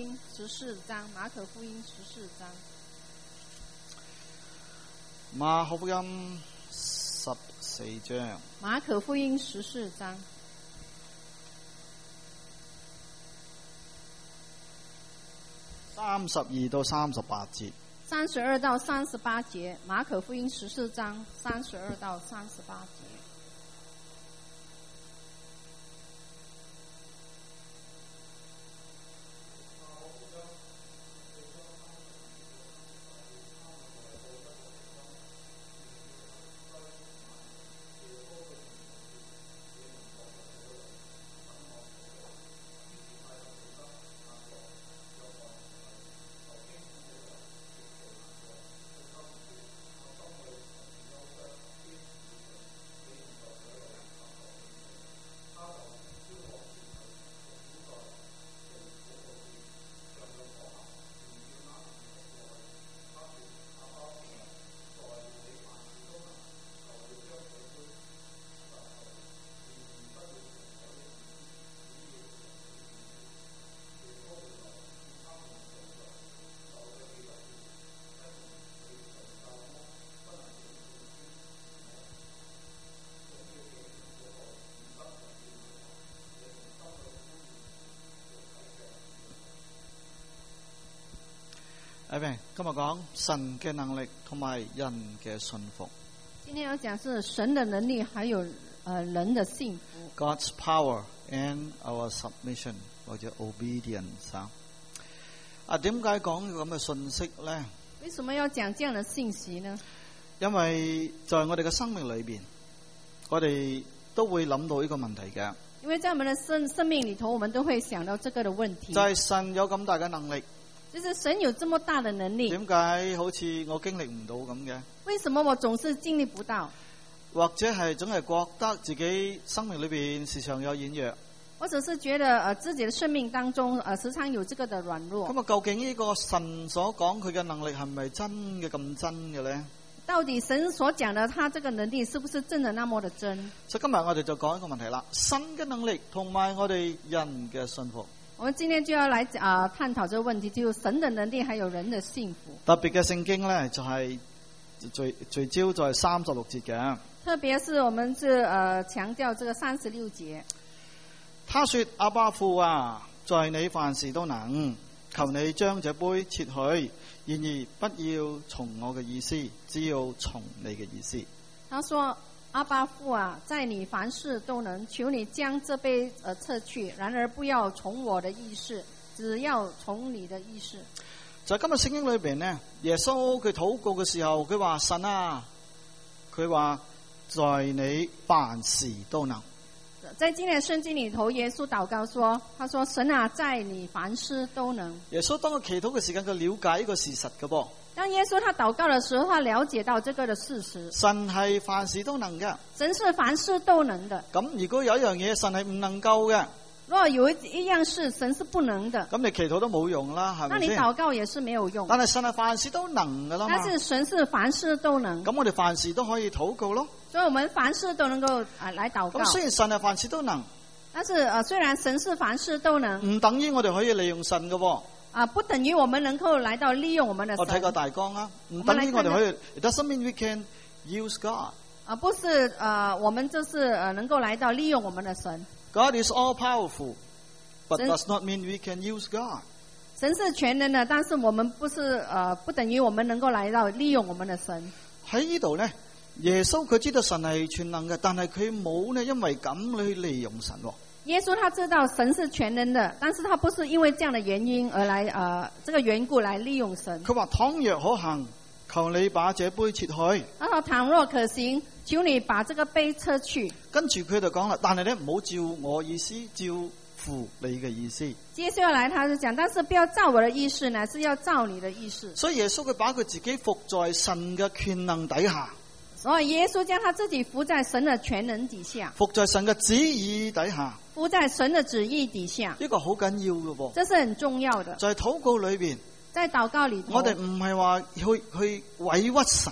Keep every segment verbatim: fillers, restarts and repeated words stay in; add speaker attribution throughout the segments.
Speaker 1: 音十四章，馬可福音十四章。
Speaker 2: 馬可福音十四章。
Speaker 1: 馬可福音十四章。
Speaker 2: 三十二到三十八節。
Speaker 1: 三十二到三十八節，馬可福音十四章三十二到三十八節。
Speaker 2: Amen. 今日講神嘅能力同埋人嘅信服。
Speaker 1: 今天要講是神的能力，還有呃人的幸福。
Speaker 2: God's power and our submission 或者 obedience 啊。啊，點解講呢個咁嘅信息咧？
Speaker 1: 為什麼要講這樣的信息呢？
Speaker 2: 因為在我哋嘅生命裏邊，我哋都會諗到呢個問題嘅。
Speaker 1: 因為在我們的生生命裏頭，我們都會想到這個的問題。
Speaker 2: 就係神有咁大嘅能力。
Speaker 1: 就是神有這麼大的能力，
Speaker 2: 點解好似我經歷唔到咁嘅？
Speaker 1: 為什麼我總是經歷不到？
Speaker 2: 或者係總係覺得自己生命裏邊時常有軟弱，
Speaker 1: 或者是覺得呃自己的生命當中呃時常有這個的軟弱。
Speaker 2: 咁啊，究竟呢個神所講佢嘅能力係咪真嘅咁真嘅咧？
Speaker 1: 到底神所講的他這個能力是不是真的那麼的真？
Speaker 2: 所以今日我哋就講一個問題啦，神嘅能力同埋我哋人嘅信服。
Speaker 1: 我們今天就要來啊、呃、探討這個問題，就是神的能力還有人的幸福。
Speaker 2: 特別嘅聖經咧就係聚聚焦在三十六節嘅。
Speaker 1: 特別是我們是呃強調這個三十六節。
Speaker 2: 他說：阿爸父啊，在你凡事都能，求你將這杯撤去，然而不要從我嘅意思，只要從你嘅意思。
Speaker 1: 他說：阿爸父啊，在你凡事都能，求你將這杯呃撤去，然而不要從我的意思，只要從你的意思。
Speaker 2: 在今日聖經裏邊呢，耶穌佢禱告嘅時候，佢話神啊，佢話在你凡事都能。
Speaker 1: 在今日聖經裏頭，耶穌禱告說，他說神啊，在你凡事都能。
Speaker 2: 耶穌當佢祈禱嘅時間，佢了解呢個事實嘅噃。
Speaker 1: 當耶穌他禱告的時候，他了解到這個的事實。
Speaker 2: 神係凡事都能嘅。
Speaker 1: 神是凡事都能的。
Speaker 2: 咁如果有一樣嘢神係唔能夠嘅，
Speaker 1: 如果有一樣事神是不能的，
Speaker 2: 咁你祈禱都冇用啦，係咪先？
Speaker 1: 那你禱告也是沒有用。
Speaker 2: 但係神係凡事都能噶啦嘛。
Speaker 1: 但是神是凡事都能。
Speaker 2: 咁我哋凡事都可以禱告咯。
Speaker 1: 所以我們凡事都能夠啊來禱告。
Speaker 2: 咁雖然神係凡事都能，
Speaker 1: 但是啊雖然神是凡事都能，
Speaker 2: 唔等於我哋可以利用神嘅喎。
Speaker 1: 啊，不等於我們能夠來到利用我們的神。
Speaker 2: 我睇個大綱啊，唔等於我哋可以。It doesn't mean we can use God。
Speaker 1: 啊，不是啊，我們就是呃能夠來到利用我們的神。
Speaker 2: God is all powerful, but does not mean we can use God。
Speaker 1: 神是全能的，但是我們不是呃不等於我們能夠來到利用我們的神。
Speaker 2: 喺呢度咧，耶穌佢知道神係全能嘅，但係佢冇呢因為咁去利用神。
Speaker 1: 耶穌他知道神是全能的，但是他不是因為這樣的原因而來呃這個緣故來利用神。
Speaker 2: 佢話倘若可行，求你把這杯撤去。
Speaker 1: 他說倘若可行，求你把這個杯撤去。
Speaker 2: 跟住佢就講啦，但係咧唔好照我意思，照乎你嘅意思。
Speaker 1: 接下來他就講，但是不要照我的意思，乃是要照你的意思。
Speaker 2: 所以耶穌佢把佢自己服在神嘅權能底下。
Speaker 1: 所以耶穌將他自己服在神的權能底下，
Speaker 2: 服在神嘅旨意底下，
Speaker 1: 服在神的旨意底下。
Speaker 2: 呢個好緊要嘅噃，
Speaker 1: 這是很重要的。
Speaker 2: 在禱告裏邊，
Speaker 1: 在禱告裏頭，
Speaker 2: 我哋唔係話去去委屈神啊。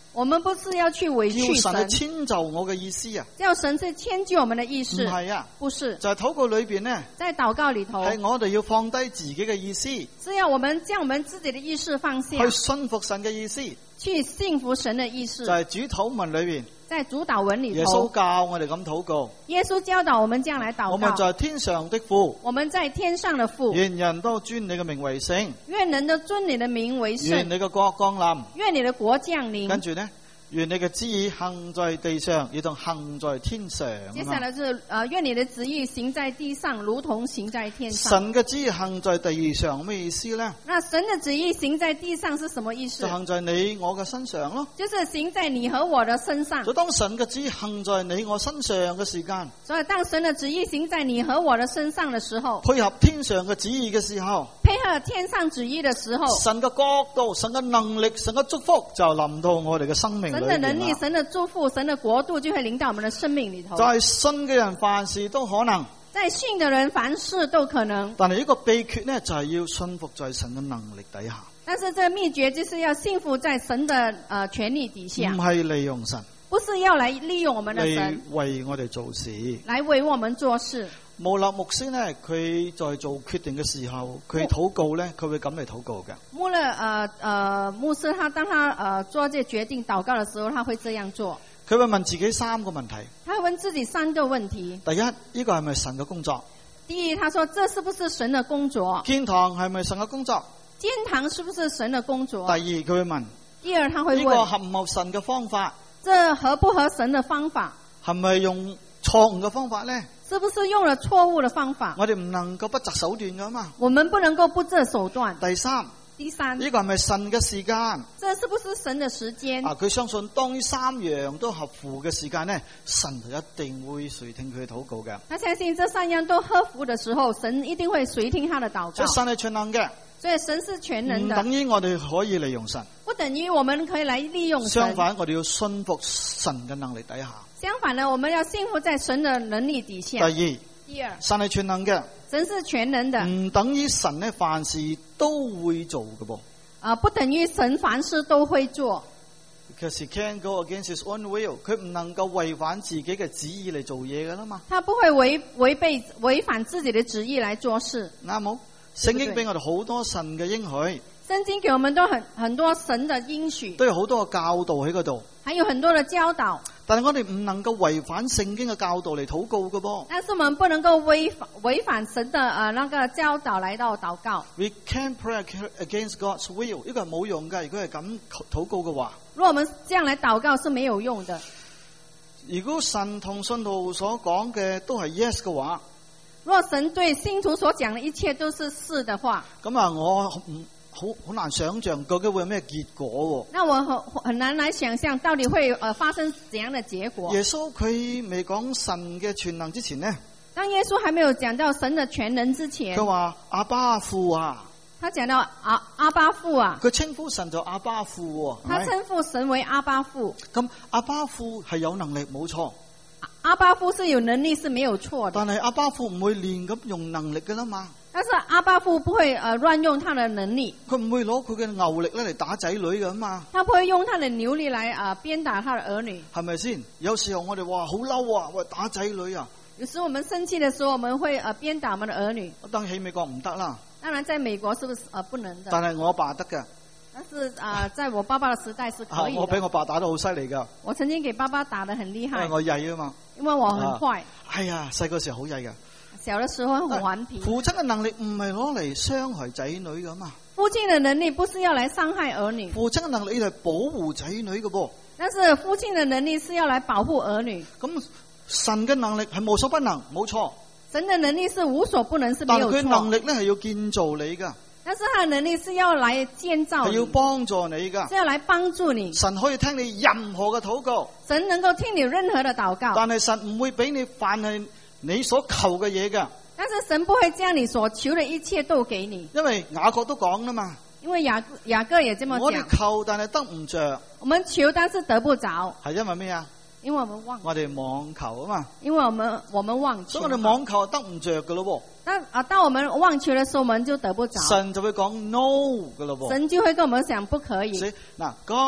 Speaker 1: 我們不是要去委屈
Speaker 2: 叫神
Speaker 1: 神，
Speaker 2: 去遷就我嘅意思啊，
Speaker 1: 叫神去遷就我們的意
Speaker 2: 唔
Speaker 1: 思，
Speaker 2: 係啊，
Speaker 1: 不是。
Speaker 2: 就係禱告裏邊呢，
Speaker 1: 在禱告裏頭，
Speaker 2: 係我哋要放低自己嘅意思，
Speaker 1: 是要我們將我們自己的意識放下，
Speaker 2: 去信服神嘅意思，
Speaker 1: 去信服神的意思。
Speaker 2: 就係主禱文裏邊，
Speaker 1: 在主禱文裏
Speaker 2: 耶穌
Speaker 1: 頭，
Speaker 2: 教我哋咁禱告，
Speaker 1: 耶穌教導我們這樣來禱
Speaker 2: 我們
Speaker 1: 告。
Speaker 2: 在天上的父，
Speaker 1: 我們在天上的父，
Speaker 2: 願人都尊你嘅名為聖，
Speaker 1: 願人都尊你的名為聖，
Speaker 2: 願你嘅國降臨，
Speaker 1: 願你的國降臨。
Speaker 2: 跟住呢，願你嘅旨意行在地上，如同行在天上。
Speaker 1: 接下來是呃，願你的旨意行在地上，如同行在天上。
Speaker 2: 神嘅旨意行在地上咩意思呢？
Speaker 1: 那神的旨意行在地上是什麼意思
Speaker 2: 就？行在你我嘅身上咯。
Speaker 1: 就是行在你和我的身上。
Speaker 2: 就當神嘅旨意行在你我身上嘅時間，
Speaker 1: 所以當神的旨意行在你和我的身上的時候，
Speaker 2: 配合天上嘅旨意嘅時候，
Speaker 1: 配合天上旨意的時候，
Speaker 2: 神嘅角度、神嘅能力、神嘅祝福就臨到我哋嘅生命裏
Speaker 1: 神的能力、
Speaker 2: 邊啦。
Speaker 1: 神的祝福、神的國度就會臨到我們的生命裏頭。
Speaker 2: 就係信嘅人凡事都可能，
Speaker 1: 在信的人凡事都可能，
Speaker 2: 但係呢個秘訣呢，就係要信服在神嘅能力底下，
Speaker 1: 但是這個秘訣就是要信服在神的呃權力底下，
Speaker 2: 唔係利用神
Speaker 1: 不是要來利用我們的
Speaker 2: 嚟
Speaker 1: 神
Speaker 2: 為我哋做事。
Speaker 1: 來為我們做事。
Speaker 2: 穆勒牧師呢，佢在做決定嘅時候，佢禱告呢，佢會咁嚟禱告嘅。
Speaker 1: 穆勒呃呃牧師他當他呃做這決定禱告的時候，他會這樣做。
Speaker 2: 佢會問自己三個問題。
Speaker 1: 他會問自己三個問題。
Speaker 2: 第一，呢個係咪神嘅工作？
Speaker 1: 第一，他說這是不是神的工作？
Speaker 2: 建堂係咪神嘅工作？
Speaker 1: 建堂是不是神的工作？
Speaker 2: 第二，佢會問
Speaker 1: 第二，他會
Speaker 2: 呢個
Speaker 1: 問
Speaker 2: 合唔合神嘅方法？
Speaker 1: 這合不合神的方法？
Speaker 2: 係咪用錯誤嘅方法呢？
Speaker 1: 是不是用了錯誤的方法？
Speaker 2: 我哋唔能夠不擇手段噶嘛。
Speaker 1: 我們不能夠不擇手段。
Speaker 2: 第三，
Speaker 1: 第三，
Speaker 2: 呢個係咪神嘅時間？
Speaker 1: 這是不是神的時間？
Speaker 2: 啊，佢相信當呢三樣都合乎嘅時間呢，神就一定會垂聽佢嘅禱告嘅。
Speaker 1: 他相信這三樣都合乎的時候，神一定會垂聽他的禱告。
Speaker 2: 所以神係全能嘅，
Speaker 1: 所以神是全能的，
Speaker 2: 唔等於我哋可以利用神。
Speaker 1: 不等於我們可以來利用神。
Speaker 2: 相反，我哋要信服神嘅能力底下。
Speaker 1: 相反呢，我們要信服在神的能力底下。
Speaker 2: 第二，
Speaker 1: 第二，
Speaker 2: 神係全能嘅，
Speaker 1: 神是全能的，
Speaker 2: 唔等於神呢凡事都會做嘅噃。
Speaker 1: 啊、呃，不等於神凡事都會做。
Speaker 2: Because he can't go against his own will，佢唔能夠違反自己嘅旨意嚟做嘢噶啦嘛。
Speaker 1: 他不會違違背違反自己的旨意來做事。
Speaker 2: 啱冇？聖經俾我哋好多神嘅應許，
Speaker 1: 聖經給我們都很很多神的應許，
Speaker 2: 都有好多嘅教導喺嗰度。
Speaker 1: 還有很多的教導。
Speaker 2: 但係我哋唔能夠違反聖經嘅教導嚟禱告嘅噃。
Speaker 1: 但是我們不能夠違反違反神的呃那個教導來到禱告。
Speaker 2: We can't pray against God's will，呢個係冇用嘅。如果係咁禱告嘅話，
Speaker 1: 如果我們這樣來禱告是沒有用的。
Speaker 2: 如果神同信徒所講嘅都係 yes 嘅話，
Speaker 1: 如果神對信徒所講的一切都是是的話，
Speaker 2: 咁啊，我唔好好難想象究竟會有咩結果。
Speaker 1: 那我很很難來想象到底會呃發生怎樣的結果。
Speaker 2: 耶穌佢未講神嘅全能之前呢，
Speaker 1: 當耶穌還沒有講到神的全能之前，
Speaker 2: 佢話阿爸父啊，
Speaker 1: 他講到阿阿爸父啊，
Speaker 2: 佢稱呼神就阿爸父喎。
Speaker 1: 他稱呼神為阿爸父。
Speaker 2: 咁阿爸父係有能力冇錯，
Speaker 1: 阿爸父是有能力是沒有錯的，
Speaker 2: 但係阿爸父唔會亂咁用能力噶啦嘛。
Speaker 1: 但是阿爸父不會呃亂用他的能力，
Speaker 2: 佢唔會攞佢嘅牛力咧嚟打仔女噶嘛。
Speaker 1: 他不會用他的牛力來啊、呃、鞭打他的兒女，
Speaker 2: 係咪先？有時候我哋話好嬲啊，喂打仔女啊。
Speaker 1: 有時我們生氣的時候，我們會呃鞭打我們的兒女。
Speaker 2: 當然喺美國唔得啦，
Speaker 1: 當然在美國是不是呃不能的？
Speaker 2: 但係我阿爸得㗎。
Speaker 1: 但是啊、呃，在我爸爸的時代是可以的。
Speaker 2: 我俾我爸打得好犀利噶。
Speaker 1: 我曾經給爸爸打得很厲害。
Speaker 2: 因為我曳啊嘛。
Speaker 1: 因為我很壞。
Speaker 2: 係啊，細個時候好曳噶。
Speaker 1: 小的時候很頑皮。
Speaker 2: 父親嘅能力唔係攞嚟傷害仔女噶嘛。
Speaker 1: 父親的能力不是要來傷害兒女。
Speaker 2: 父親嘅能力係保護仔女嘅噃。
Speaker 1: 但是父親的能力是要來保護兒女。
Speaker 2: 咁神嘅能力係無所不能，冇錯。
Speaker 1: 神的能力是無所不能，是沒有錯。
Speaker 2: 但係佢能力咧係要建造你噶。
Speaker 1: 但是他的能力是要來建造你，
Speaker 2: 係要幫助你噶，
Speaker 1: 是要來幫助你。
Speaker 2: 神可以聽你任何嘅禱告，
Speaker 1: 神能夠聽你任何的禱告，
Speaker 2: 但係神唔會俾你凡係你所求嘅嘢噶。
Speaker 1: 但是神不會將你所求的一切都給你，
Speaker 2: 因為雅各都講啦嘛。
Speaker 1: 因為雅雅各也這麼講。
Speaker 2: 我哋求但係得唔着，
Speaker 1: 我們求但是得不着，
Speaker 2: 係因為咩啊？
Speaker 1: 因為我們忘，
Speaker 2: 我哋妄求啊嘛。
Speaker 1: 因為我們我們忘求，
Speaker 2: 所以我哋妄求得唔着噶咯。
Speaker 1: 當啊，當我們妄求的時候，我們就得不着。
Speaker 2: 神就會講 no 噶咯。
Speaker 1: 神就會跟我們講不可以。
Speaker 2: 嗱 ，God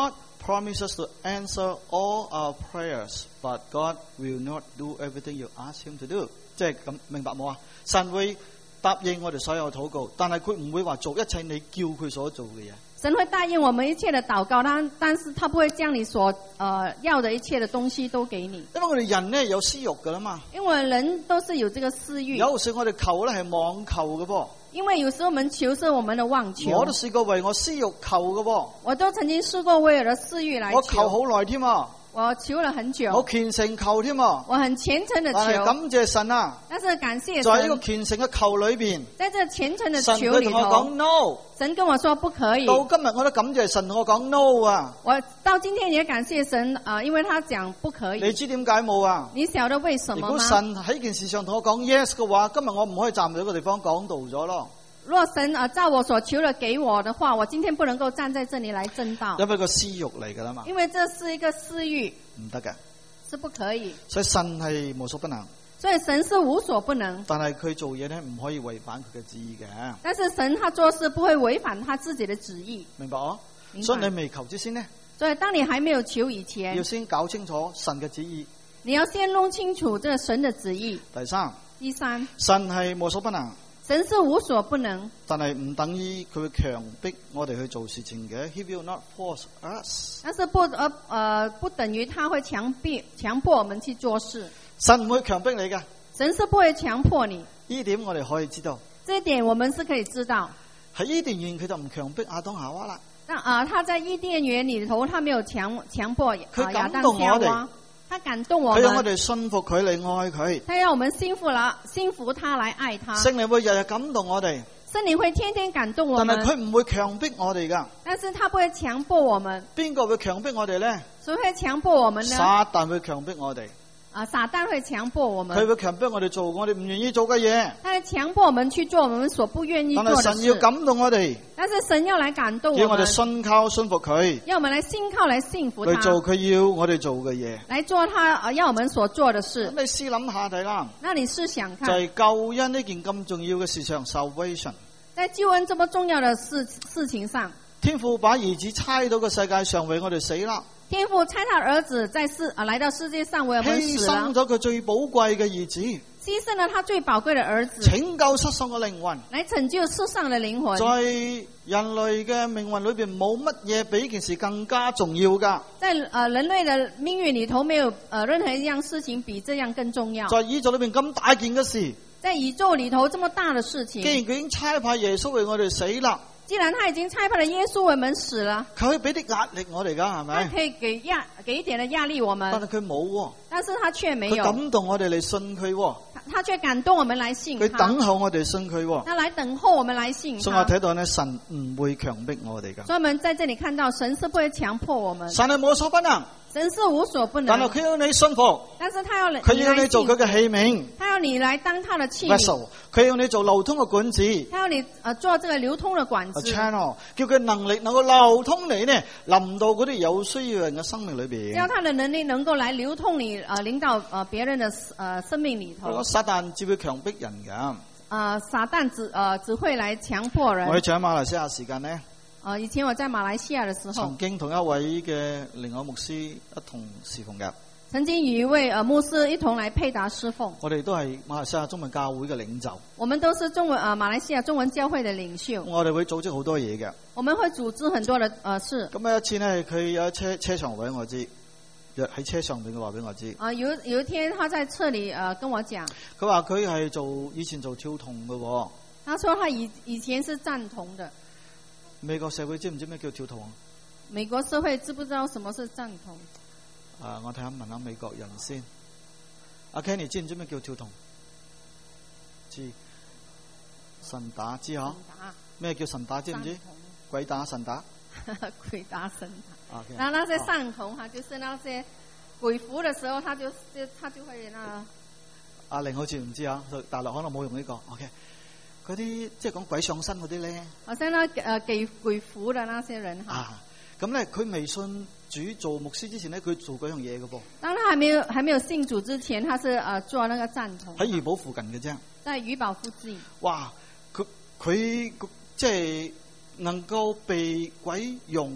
Speaker 2: promises to answer all our prayers, but God will not do everything you ask Him to do。即係咁明白冇啊？神會答應我哋所有禱告，但係佢唔會話做一切你叫佢所做嘅嘢。
Speaker 1: 神會答應我們一切的禱告，但但是他不會將你所呃要的一切的東西都給你。
Speaker 2: 因為我哋人咧有私欲噶啦嘛。
Speaker 1: 因為人都是有這個私欲。
Speaker 2: 有時我哋求咧係妄求嘅噃。
Speaker 1: 因為有時候我們求是我們的妄求。
Speaker 2: 我都試過為我私欲求嘅噃。我
Speaker 1: 都曾經試過為我的私欲來求。
Speaker 2: 我求好耐添啊。
Speaker 1: 我求了很久，
Speaker 2: 我虔誠求添啊！
Speaker 1: 我很虔誠的求，
Speaker 2: 但係感謝神啊！
Speaker 1: 但是感謝神，
Speaker 2: 在呢個虔誠嘅求裏邊，
Speaker 1: 在這虔誠的求裏頭，
Speaker 2: 神佢同我講 no，
Speaker 1: 神跟我說不可以。
Speaker 2: 到今日我都感謝神同我講 no 啊！
Speaker 1: 我到今天也感謝神啊、呃，因為他講不可以。
Speaker 2: 你知點解冇啊？
Speaker 1: 你曉得為什麼嗎？
Speaker 2: 如果神喺件事上同我講 yes 嘅話，今日我唔可以站喺呢個地方講道咗咯。
Speaker 1: 若神啊照我所求的給我的話，我今天不能夠站在這裏來證道。
Speaker 2: 因為個私欲嚟噶啦嘛。
Speaker 1: 因為這是一個私欲，
Speaker 2: 唔得嘅，
Speaker 1: 是不可以。
Speaker 2: 所以神係無所不能。
Speaker 1: 所以神是無所不能。
Speaker 2: 但係佢做嘢咧唔可以違反佢嘅旨意嘅。
Speaker 1: 但是神他做事不會違反他自己的旨意。
Speaker 2: 明白哦？
Speaker 1: 明白。
Speaker 2: 所以你未求之先呢？
Speaker 1: 所以當你還沒有求以前，
Speaker 2: 要先搞清楚神嘅旨意。
Speaker 1: 你要先弄清楚這個神的旨意。
Speaker 2: 第三，
Speaker 1: 第三，
Speaker 2: 神係無所不能。
Speaker 1: 神是無所不能，
Speaker 2: 但係唔等於佢會強迫我哋去做事情嘅。He will not force us。
Speaker 1: 但是不呃呃不等於他會強迫強迫我們去做事。
Speaker 2: 神唔會強迫你嘅。
Speaker 1: 神是不會強迫你。
Speaker 2: 呢點我哋可以知道。
Speaker 1: 這一點我們是可以知道。
Speaker 2: 喺伊甸園佢就唔強迫亞當夏娃啦。
Speaker 1: 那啊、呃，他在伊甸園裏頭，他沒有強強迫亞
Speaker 2: 亞
Speaker 1: 當夏娃。他感動我們，
Speaker 2: 佢讓我哋信服佢嚟愛佢。
Speaker 1: 他讓我們信服了，信服他來愛他。
Speaker 2: 聖靈會日日感動我哋。
Speaker 1: 聖靈會天天感動我們。
Speaker 2: 但係佢唔會強迫我哋噶。
Speaker 1: 但是他不會強迫我們。
Speaker 2: 邊個會強迫我哋咧？
Speaker 1: 誰會強迫我們呢？
Speaker 2: 撒旦會強迫我哋。
Speaker 1: 啊，撒旦會強迫我們。
Speaker 2: 佢會強迫我哋做我哋唔願意做嘅嘢。
Speaker 1: 他會強迫我們去做我們所不願意做的事。
Speaker 2: 但係神要感動我哋。
Speaker 1: 但是神要來感動我們。
Speaker 2: 要我哋信靠信服佢。
Speaker 1: 要我們來信靠來信服他。
Speaker 2: 去做佢要我哋做嘅嘢。
Speaker 1: 來做他啊要我們所做的事。
Speaker 2: 咁你試諗下睇啦。
Speaker 1: 那你試想看。
Speaker 2: 就係救恩呢件咁重要嘅事上 ，salvation。
Speaker 1: 在救恩這麼重要的事事情上，
Speaker 2: 天父把兒子差到個世界上為我哋死啦。
Speaker 1: 天父差他兒子在世啊來到世界上為我們死了，
Speaker 2: 犧牲咗佢最寶貴嘅兒子，
Speaker 1: 犧牲了他最寶貴的兒子，
Speaker 2: 拯救失喪嘅靈魂，
Speaker 1: 來拯救世上的靈魂。
Speaker 2: 在人類嘅命運裏邊，冇乜嘢比呢件事更加重要噶。
Speaker 1: 在呃人類的命運裏頭，沒有呃任何一樣事情比這樣更重要。
Speaker 2: 在宇宙裏邊咁大件嘅事，
Speaker 1: 在宇宙裏頭這麼大的事情，
Speaker 2: 既然佢已經差派耶穌為我哋死啦。
Speaker 1: 既然他已經差派了耶穌為我們死了，
Speaker 2: 佢可以俾啲壓力我哋噶，係咪？
Speaker 1: 他可以給壓給一點的壓力我們，
Speaker 2: 但係佢冇，
Speaker 1: 但是他卻沒有。
Speaker 2: 佢感動我哋嚟信佢，
Speaker 1: 他他卻感動我們來信他。
Speaker 2: 佢等候我哋信佢，
Speaker 1: 他來等候我們來信他。
Speaker 2: 所以我睇到呢，神唔會強迫我哋噶。
Speaker 1: 所以我們在這裏看到，神是不會強迫我們。
Speaker 2: 神係無所不能。
Speaker 1: 神是無所不能，
Speaker 2: 但係佢要你信服，
Speaker 1: 但是他要你，
Speaker 2: 佢要你做佢嘅器皿，
Speaker 1: 他要你來當他的器皿，
Speaker 2: vessel， 佢要你做流通嘅管子，
Speaker 1: 他要你呃做這個流通的管子
Speaker 2: ，a channel， 叫佢能力能夠流通你呢，臨到嗰啲有需要人嘅生命裏邊，
Speaker 1: 叫他的能力能夠來流通你，呃，領到呃別人的呃生命裏頭。
Speaker 2: 撒旦只會強迫人噶，
Speaker 1: 呃，撒旦只呃只會來強迫人。
Speaker 2: 我喺馬來西亞時間呢。
Speaker 1: 呃，以前我在馬來西亞的時候，
Speaker 2: 曾經同一位嘅另外牧師一同侍奉嘅。
Speaker 1: 曾經與一位呃牧師一同來配搭侍奉。
Speaker 2: 我哋都係馬來西亞中文教會嘅領袖。
Speaker 1: 我們都是中文呃馬來西亞中文教會的領袖。
Speaker 2: 我哋會組織好多嘢嘅。
Speaker 1: 我們會組織很多的呃事。
Speaker 2: 咁有一次呢，佢有車車場話俾我知，約喺車上邊佢話俾我知。啊、
Speaker 1: 呃，有有一天他在車裏呃跟我講，
Speaker 2: 佢話佢係做以前做跳童嘅、哦。
Speaker 1: 他說他以以前是贊同的。
Speaker 2: 美國社會知唔知咩叫跳童啊？
Speaker 1: 美國社會知不知道什麼是贊同？
Speaker 2: 啊，我睇下問下美國人先。阿 Kenny 知唔知咩叫跳童？知。神打知嗬？咩叫神打知唔知？鬼打神打？
Speaker 1: 鬼打神打。
Speaker 2: Okay.
Speaker 1: 然後那些贊同哈，就是那些鬼服的時候，他就就他就會那。
Speaker 2: 阿玲好似唔知啊，大陸可能冇用呢、這個。OK。嗰啲即係講鬼上身嗰啲咧，
Speaker 1: 好像那誒給鬼服的那些人哈。
Speaker 2: 啊，咁咧佢未信主做牧師之前咧，佢做嗰樣嘢嘅噃。
Speaker 1: 當他還沒有還沒有信主之前，他是誒、呃、做那個贊同。
Speaker 2: 喺魚寶附近嘅啫。
Speaker 1: 在魚寶附近。
Speaker 2: 哇！佢佢即係能夠被鬼用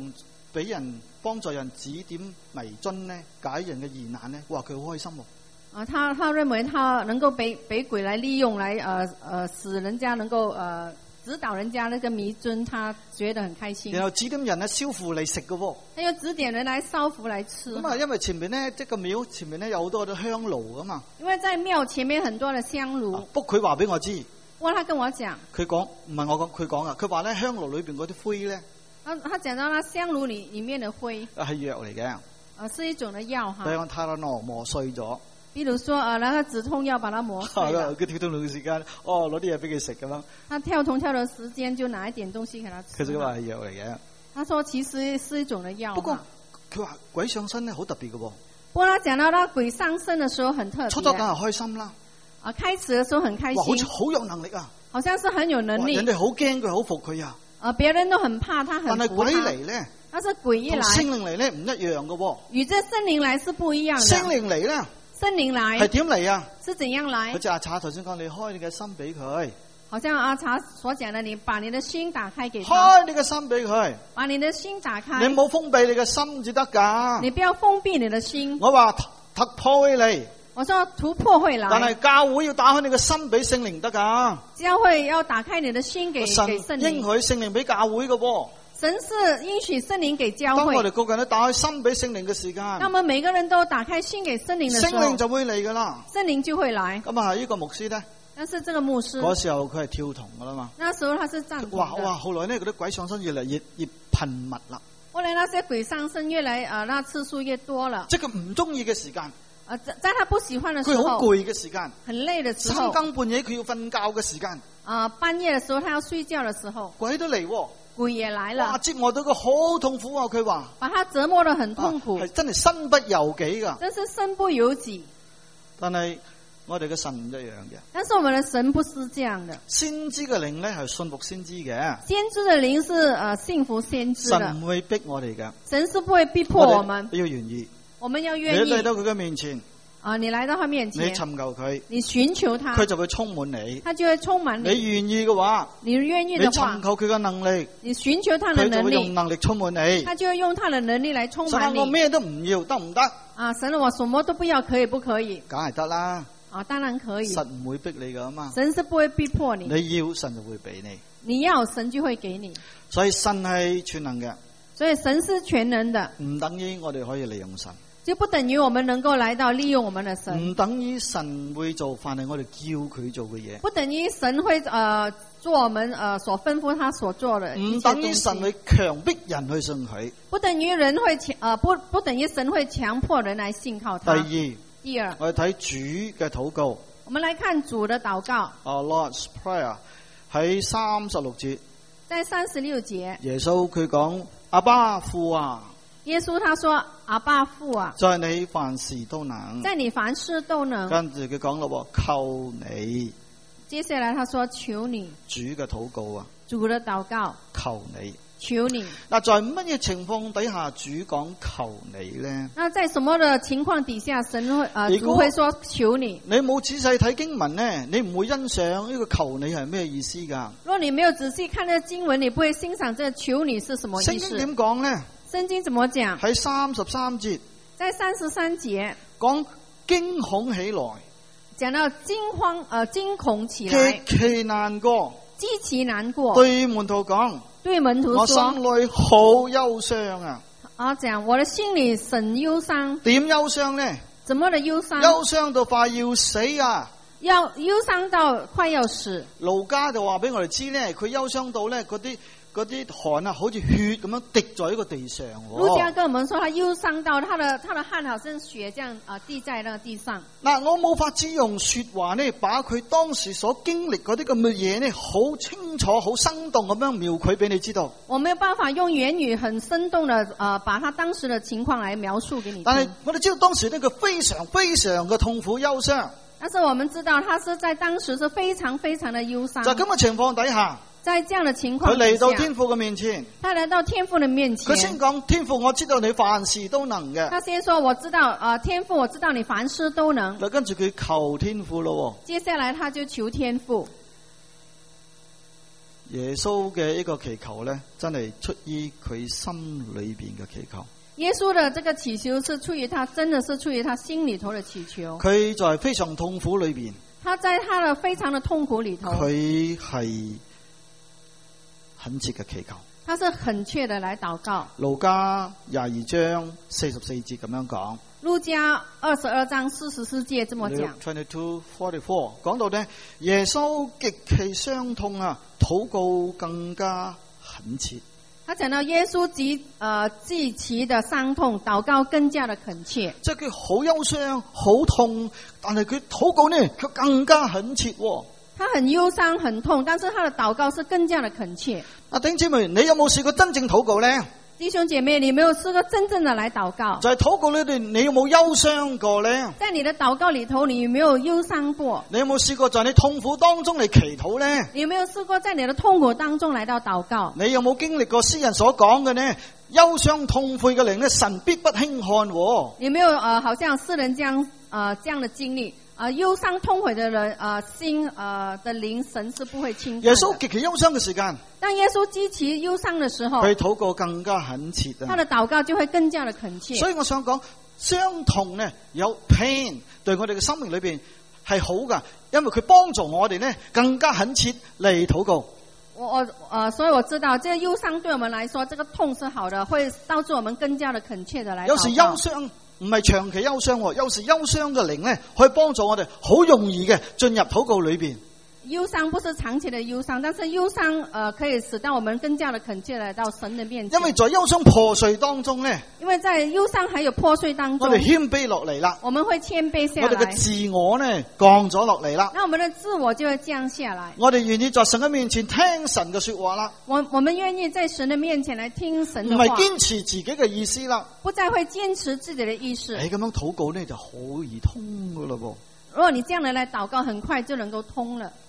Speaker 2: 俾人幫助人指點迷津咧，解人嘅疑難咧，哇佢好開心喎、
Speaker 1: 啊，他他認為他能夠被被鬼來利用來，呃呃使人家能夠呃指導人家那個迷津，他覺得很開心。
Speaker 2: 然後指點人咧燒符嚟食嘅喎。
Speaker 1: 他又指點人來燒符來吃。
Speaker 2: 咁啊，因為前面咧即係個廟前面咧有好多嘅香爐噶嘛。
Speaker 1: 因為在廟前面很多嘅香爐。
Speaker 2: 不過佢話俾我知。
Speaker 1: 不過他跟我講。佢
Speaker 2: 講唔係我講，佢講啊，佢話咧香爐裏邊嗰啲灰咧。
Speaker 1: 他他講到那香爐裏裏面的灰。
Speaker 2: 係藥嚟嘅。
Speaker 1: 啊，是一種的藥哈。
Speaker 2: 俾我睇到攞磨碎咗。
Speaker 1: 比如說啊，那個止痛藥把它磨碎了。
Speaker 2: 佢跳痛嘅時間，哦攞啲嘢俾佢食咁樣。
Speaker 1: 他跳痛跳嘅時間就拿一點東西給他吃。
Speaker 2: 其實佢話係藥嚟嘅。
Speaker 1: 他說其實是一種的藥。
Speaker 2: 不過佢話鬼上身咧好特別嘅喎。
Speaker 1: 不過他講到那鬼上身嘅時候很特別。
Speaker 2: 初初梗係開心啦。
Speaker 1: 啊，開始嘅時候很開心。
Speaker 2: 好似好有能力啊。
Speaker 1: 好像是很有能力。
Speaker 2: 人哋好驚佢，好服佢啊。
Speaker 1: 啊，別人都很怕他，很服他。
Speaker 2: 但係鬼嚟咧。
Speaker 1: 但是鬼一來。
Speaker 2: 同聖靈嚟咧唔一樣嘅喎。
Speaker 1: 與這聖靈來是不一樣嘅。
Speaker 2: 聖靈嚟咧。
Speaker 1: 聖靈來
Speaker 2: 係點嚟啊？
Speaker 1: 是怎樣來？
Speaker 2: 好似阿查頭先講，你開你嘅心俾佢。
Speaker 1: 好像阿查所講的，你把你的心打開給他。
Speaker 2: 開你嘅心俾佢。
Speaker 1: 把你的心打開。
Speaker 2: 你冇封閉你嘅心至得噶。
Speaker 1: 你不要封閉你的心。
Speaker 2: 我話突破會嚟。
Speaker 1: 我說突破會來。
Speaker 2: 但係教會要打開你嘅心俾聖靈得噶。
Speaker 1: 教會要打開你的心給給聖靈。
Speaker 2: 神應許聖靈俾教會嘅噃。
Speaker 1: 神是應許聖靈給教會。
Speaker 2: 當我哋個個人都打開心俾聖靈嘅時間，
Speaker 1: 那麼每個人都打開心給聖靈嘅時候，
Speaker 2: 聖靈就會嚟噶啦。
Speaker 1: 聖靈就會來。
Speaker 2: 咁啊，係呢個牧師咧。
Speaker 1: 但是這個牧師
Speaker 2: 嗰時候佢係跳銅噶啦嘛。
Speaker 1: 那時候他是贊同的。
Speaker 2: 哇哇！後來呢，嗰啲鬼上身越嚟越越頻密啦。
Speaker 1: 後來那些鬼上身越來啊、呃，那次數越多了。
Speaker 2: 即係佢唔中意嘅時間。
Speaker 1: 啊，在在他不喜歡嘅時候。
Speaker 2: 佢好攰嘅時間。
Speaker 1: 很累嘅時候。
Speaker 2: 三更半夜佢要瞓覺嘅時間。
Speaker 1: 啊、呃，半夜嘅時候，他要睡覺嘅時候。
Speaker 2: 鬼都嚟喎。
Speaker 1: 鬼也來了，
Speaker 2: 哇！折磨到佢好痛苦啊！佢話，
Speaker 1: 把他折磨得很痛苦，
Speaker 2: 係、啊、真係身不由己噶。
Speaker 1: 真是身不由己。
Speaker 2: 但係我哋嘅神唔一樣嘅。
Speaker 1: 但是我們的神不是這樣的。
Speaker 2: 先知嘅靈咧係信服先知嘅。
Speaker 1: 先知嘅靈是誒信服先知的。
Speaker 2: 神唔會逼我哋嘅。
Speaker 1: 神是不會逼迫我們。
Speaker 2: 我要願意。
Speaker 1: 我們要願意。
Speaker 2: 你嚟到佢嘅面前。
Speaker 1: 啊！你來到他面前，
Speaker 2: 你尋求佢，
Speaker 1: 你尋求他，
Speaker 2: 佢就會充滿你，
Speaker 1: 他就會充滿你。
Speaker 2: 你願意嘅話，
Speaker 1: 你願意的話，
Speaker 2: 你尋求佢嘅能力，
Speaker 1: 你尋求他的能力，
Speaker 2: 佢就會用能力充滿你，
Speaker 1: 他就會用他的能力來充滿你。
Speaker 2: 神，我咩都唔要，得唔得？
Speaker 1: 啊，神，我什麼都不要，可以不可以？
Speaker 2: 梗係得啦。
Speaker 1: 啊，當然可以。
Speaker 2: 神唔會逼你噶嘛。
Speaker 1: 神是不會逼迫你。
Speaker 2: 你要神就會俾你。
Speaker 1: 你要神就會給你。
Speaker 2: 所以神係全能嘅。
Speaker 1: 所以神是全能的。
Speaker 2: 唔等於我哋可以利用神。
Speaker 1: 就不等於我們能夠來到利用我們的神，
Speaker 2: 唔等於神會做，凡係我哋叫佢做嘅嘢。
Speaker 1: 不等於神會誒做我們誒所吩咐他所做的。
Speaker 2: 唔等於神會強迫人去信佢。
Speaker 1: 不等於人會強誒不不等於神會強迫人來信靠他。
Speaker 2: 第二，
Speaker 1: 第二，
Speaker 2: 我哋睇主嘅禱告。
Speaker 1: 我們來看主的禱告。
Speaker 2: Our Lord's Prayer 喺三十六節。
Speaker 1: 在三十六節，
Speaker 2: 耶穌佢講：阿爸父啊。
Speaker 1: 耶穌他說：阿爸父啊，
Speaker 2: 在你凡事都能，
Speaker 1: 在你凡事都能。
Speaker 2: 跟住佢講咯，求你。
Speaker 1: 接下來他說：求你。
Speaker 2: 主嘅禱告啊，
Speaker 1: 主的禱告，
Speaker 2: 求你，
Speaker 1: 求你。
Speaker 2: 嗱，在乜嘢情況底下主講求你咧？
Speaker 1: 那在什麼的情況底下，神會啊、呃、主會說求你？
Speaker 2: 你冇仔細睇經文咧，你唔會欣賞呢個求你係咩意思噶？
Speaker 1: 如果你沒有仔細看呢個經文，你不會欣賞這個求你是什麼意思？
Speaker 2: 聖經點講咧？
Speaker 1: 聖經怎麼講？
Speaker 2: 喺三十三節，
Speaker 1: 在三十三節
Speaker 2: 講驚恐起來，
Speaker 1: 講到驚慌，呃，驚恐起來，
Speaker 2: 極其難過，
Speaker 1: 極其難過。
Speaker 2: 對門徒講，
Speaker 1: 對門徒說，
Speaker 2: 我心裏好憂傷啊！
Speaker 1: 啊，講我的心裏甚憂傷。
Speaker 2: 點憂傷呢？
Speaker 1: 怎麼的憂傷？
Speaker 2: 憂傷到快要死啊！
Speaker 1: 要憂傷到快要死。路
Speaker 2: 加就話俾我哋知咧，佢憂傷到咧嗰啲。嗰啲汗啊，好似血咁樣滴在呢個地上。
Speaker 1: 路加跟我們說，他憂傷到他的他的汗好像血這樣啊，滴在那個地上。
Speaker 2: 嗱，我冇法子用說話呢，把佢當時所經歷嗰啲咁嘅嘢呢，好清楚、好生動咁樣描繪俾你知道。
Speaker 1: 我沒有辦法用言語很生動的啊，把他當時的情況來描述給你聽。
Speaker 2: 但係我哋知道當時呢，佢非常非常嘅痛苦憂傷。
Speaker 1: 但是我們知道，他是在當時是非常非常的憂傷。
Speaker 2: 在咁嘅情況底下，
Speaker 1: 在這樣的情況底下，
Speaker 2: 佢嚟到天父嘅面前，
Speaker 1: 他來到天父的面前，
Speaker 2: 佢先講：天父，我知道你凡事都能嘅。
Speaker 1: 他先說：我知道，啊、呃，天父，我知道你凡事都能。
Speaker 2: 跟住佢求天父咯。
Speaker 1: 接下來他就求天父。
Speaker 2: 耶穌嘅一個祈求咧，真係出於佢心裏邊嘅祈求。
Speaker 1: 耶穌的這個祈求是出於他，真的是出於他心裏頭的祈求。
Speaker 2: 佢在非常痛苦裏邊，
Speaker 1: 他在他的非常的痛苦裏頭，
Speaker 2: 佢係懇切嘅祈求。
Speaker 1: 他是懇切的來禱告。
Speaker 2: 路加廿二章四十四節咁樣講。
Speaker 1: 路加二十二章四十四節這麼講。
Speaker 2: twenty-two forty-four 講到呢，耶穌極其傷痛啊，禱告更加懇切。
Speaker 1: 他講到耶穌極呃極其的傷痛，禱告更加的懇切。
Speaker 2: 即係佢好憂傷、好痛，但係佢禱告呢，佢更加懇切、哦。
Speaker 1: 他很憂傷、很痛，但是他的禱告是更加的懇切。
Speaker 2: 啊，弟兄姊妹，你有冇試過真正禱告呢？
Speaker 1: 弟兄姐妹，你有沒有試過真正的來禱告？
Speaker 2: 就係禱告裏邊，你有冇憂傷過呢？
Speaker 1: 在你的禱告裏頭，你有沒有憂傷過？
Speaker 2: 你有冇試過在你痛苦當中嚟祈禱呢？
Speaker 1: 你有沒有試過在你的痛苦當中來到禱告？
Speaker 2: 你有冇經歷過詩人所講嘅呢？憂傷痛悔嘅靈呢，神必不輕看、哦。
Speaker 1: 有沒有呃，好像詩人這樣呃這樣的經歷？呃，憂傷痛悔的人，呃，心呃的靈，神是不會輕看的。
Speaker 2: 耶穌極其憂傷嘅時間，
Speaker 1: 當耶穌極其憂傷的時候，
Speaker 2: 佢禱告更加懇切啊！
Speaker 1: 他的禱告就會更加的懇切。
Speaker 2: 所以我想講，傷痛呢有 pain 對我哋嘅生命裏邊係好噶，因為佢幫助我哋呢更加懇切嚟禱告。
Speaker 1: 我我呃，所以我知道，這個憂傷對我們來說，這個痛是好的，會導致我們更加的懇切的來禱告。
Speaker 2: 有時憂傷唔係長期憂傷，有時憂傷嘅靈咧，可以幫助我哋好容易嘅進入禱告裏邊。
Speaker 1: 憂傷不是長期的憂傷，但是憂傷呃可以使到我們更加的懇切來到神的面前。
Speaker 2: 因為在憂傷破碎當中咧，
Speaker 1: 因為在憂傷還有破碎當中，
Speaker 2: 我哋謙卑落嚟啦，
Speaker 1: 我們會謙卑下來，
Speaker 2: 我哋嘅自我呢降咗落嚟啦，
Speaker 1: 那我們的自我就會降下來。
Speaker 2: 我哋願意在神嘅面前聽神嘅說話啦，
Speaker 1: 我我們願意在神的面前來聽神的
Speaker 2: 唔
Speaker 1: 話，
Speaker 2: 係堅持自己嘅意思啦，
Speaker 1: 不再會堅持自己的意思。
Speaker 2: 你咁樣禱告呢就好易通噶啦噃。
Speaker 1: 如果你這樣的來禱告，很快就能夠通了。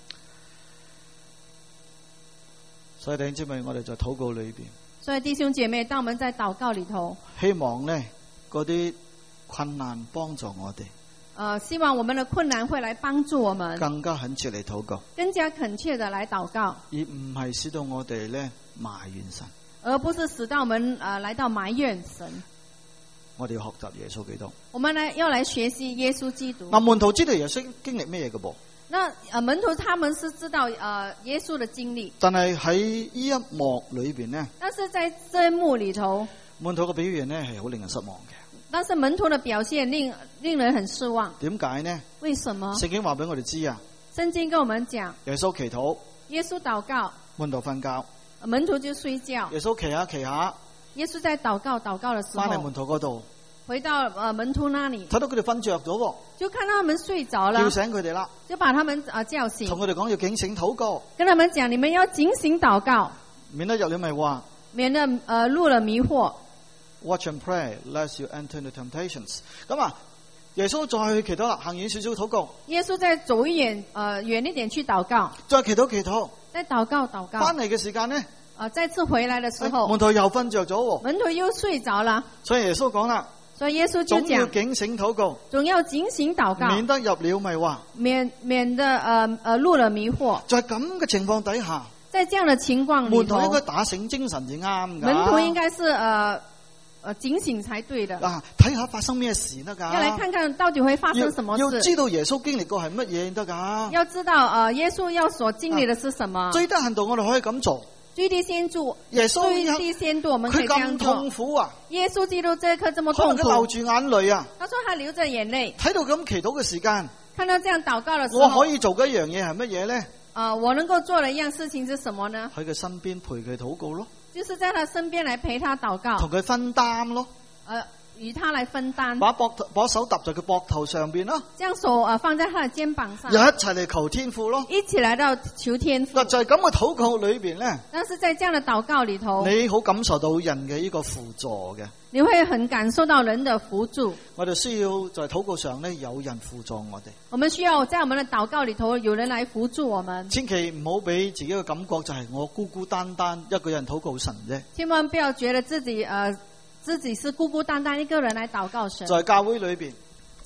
Speaker 2: 所以弟兄姊妹，我哋在禱告裏邊，
Speaker 1: 所以弟兄姐妹，當我們在禱告裏頭，
Speaker 2: 希望呢嗰啲困難幫助我哋，
Speaker 1: 呃，希望我們的困難會來幫助我們，
Speaker 2: 更加懇切嚟禱告，
Speaker 1: 更加懇切的來禱告，
Speaker 2: 而唔係使到我哋咧埋怨神，
Speaker 1: 而不是使到我們呃來到埋怨神。
Speaker 2: 我哋要學習耶穌基督。
Speaker 1: 我們呢要來學習耶穌基督。
Speaker 2: 嗱，門徒知道耶穌經歷咩嘢嘅噃？
Speaker 1: 那呃門徒他們是知道呃耶穌的經歷，
Speaker 2: 但係喺呢一幕裏邊呢，
Speaker 1: 但是在這一幕裏頭，
Speaker 2: 門徒嘅表現呢係好令人失望嘅。
Speaker 1: 但是門徒的表現令令人很失望。
Speaker 2: 點解呢？
Speaker 1: 為什麼？
Speaker 2: 聖經話俾我哋知啊，
Speaker 1: 聖經跟我們講，
Speaker 2: 耶穌祈禱，
Speaker 1: 耶穌禱告，
Speaker 2: 門徒瞓覺，
Speaker 1: 門徒就睡覺。
Speaker 2: 耶穌祈下祈下，
Speaker 1: 耶穌在禱告禱告的時候，
Speaker 2: 翻嚟門徒嗰度，
Speaker 1: 回到呃門徒那裏，
Speaker 2: 睇到佢哋瞓着咗，
Speaker 1: 就看到他們睡着了，
Speaker 2: 叫醒佢哋啦，
Speaker 1: 就把他們啊叫醒，
Speaker 2: 同佢哋講要警醒禱告，
Speaker 1: 跟他們講，你們要警醒禱告，
Speaker 2: 免得入了迷惑。
Speaker 1: 免得呃入了迷惑。
Speaker 2: Watch and pray, lest you enter into temptations。咁啊，耶穌再祈禱啦，行遠少少禱告。
Speaker 1: 耶穌再走一遠，呃遠一點去禱告，
Speaker 2: 再祈禱祈禱，
Speaker 1: 再禱告禱告。
Speaker 2: 翻嚟嘅時間呢，
Speaker 1: 呃再次回來的時候，
Speaker 2: 門徒又瞓着咗，
Speaker 1: 門徒又睡着了。
Speaker 2: 所以耶穌講啦，
Speaker 1: 所以耶穌就
Speaker 2: 總要
Speaker 1: 講，
Speaker 2: 警醒禱告，
Speaker 1: 總要警醒禱告，
Speaker 2: 免得入了迷惑。
Speaker 1: 免免得呃呃入了迷惑。
Speaker 2: 在咁嘅情況底下，
Speaker 1: 在這樣的情況裏頭，
Speaker 2: 門徒應該打醒精神至啱噶。
Speaker 1: 門徒應該是呃呃警醒才對的。
Speaker 2: 嗱，睇下發生咩事得噶？
Speaker 1: 要來看看到底會發生什麼事。
Speaker 2: 要知道耶穌經歷過係乜嘢得噶？
Speaker 1: 要知道呃耶穌要所經歷的是什麼？
Speaker 2: 最低限度我哋可以咁做。
Speaker 1: 最低限度，
Speaker 2: 耶穌
Speaker 1: 最低限度我們可以這樣
Speaker 2: 佢咁痛
Speaker 1: 做。
Speaker 2: 苦啊！
Speaker 1: 耶穌基督這一刻這麼
Speaker 2: 可
Speaker 1: 痛苦，
Speaker 2: 能佢流住眼淚啊！
Speaker 1: 他說他流着眼淚，
Speaker 2: 睇到咁祈禱嘅時間，
Speaker 1: 看到這樣禱告的時候，
Speaker 2: 我可以做嘅一樣嘢係乜嘢咧？
Speaker 1: 呃我能夠做的一樣事情是什麼呢？
Speaker 2: 喺佢身邊陪佢禱告咯，
Speaker 1: 就是在他身邊來陪他禱告，
Speaker 2: 同佢分擔咯，
Speaker 1: 呃與他來分擔，
Speaker 2: 把膊頭把手搭在佢膊頭上邊咯，
Speaker 1: 將手呃放在他的肩膀上，
Speaker 2: 又一齊嚟求天父咯。
Speaker 1: 一起來到求天父。
Speaker 2: 嗱，就係咁嘅禱告裏邊咧，
Speaker 1: 但是在這樣的禱告裏頭，
Speaker 2: 你好感受到人嘅呢個輔助嘅。
Speaker 1: 你會很感受到人的輔助。
Speaker 2: 我哋需要在禱告上咧有人輔助我哋。
Speaker 1: 我們需要在我們的禱告裏頭有人來輔助我們。
Speaker 2: 千祈唔好俾自己嘅感覺就係我孤孤單單一個人禱告神啫。
Speaker 1: 千萬不要覺得自己呃自己是孤孤單單一個人來禱告神。
Speaker 2: 在教會裏邊，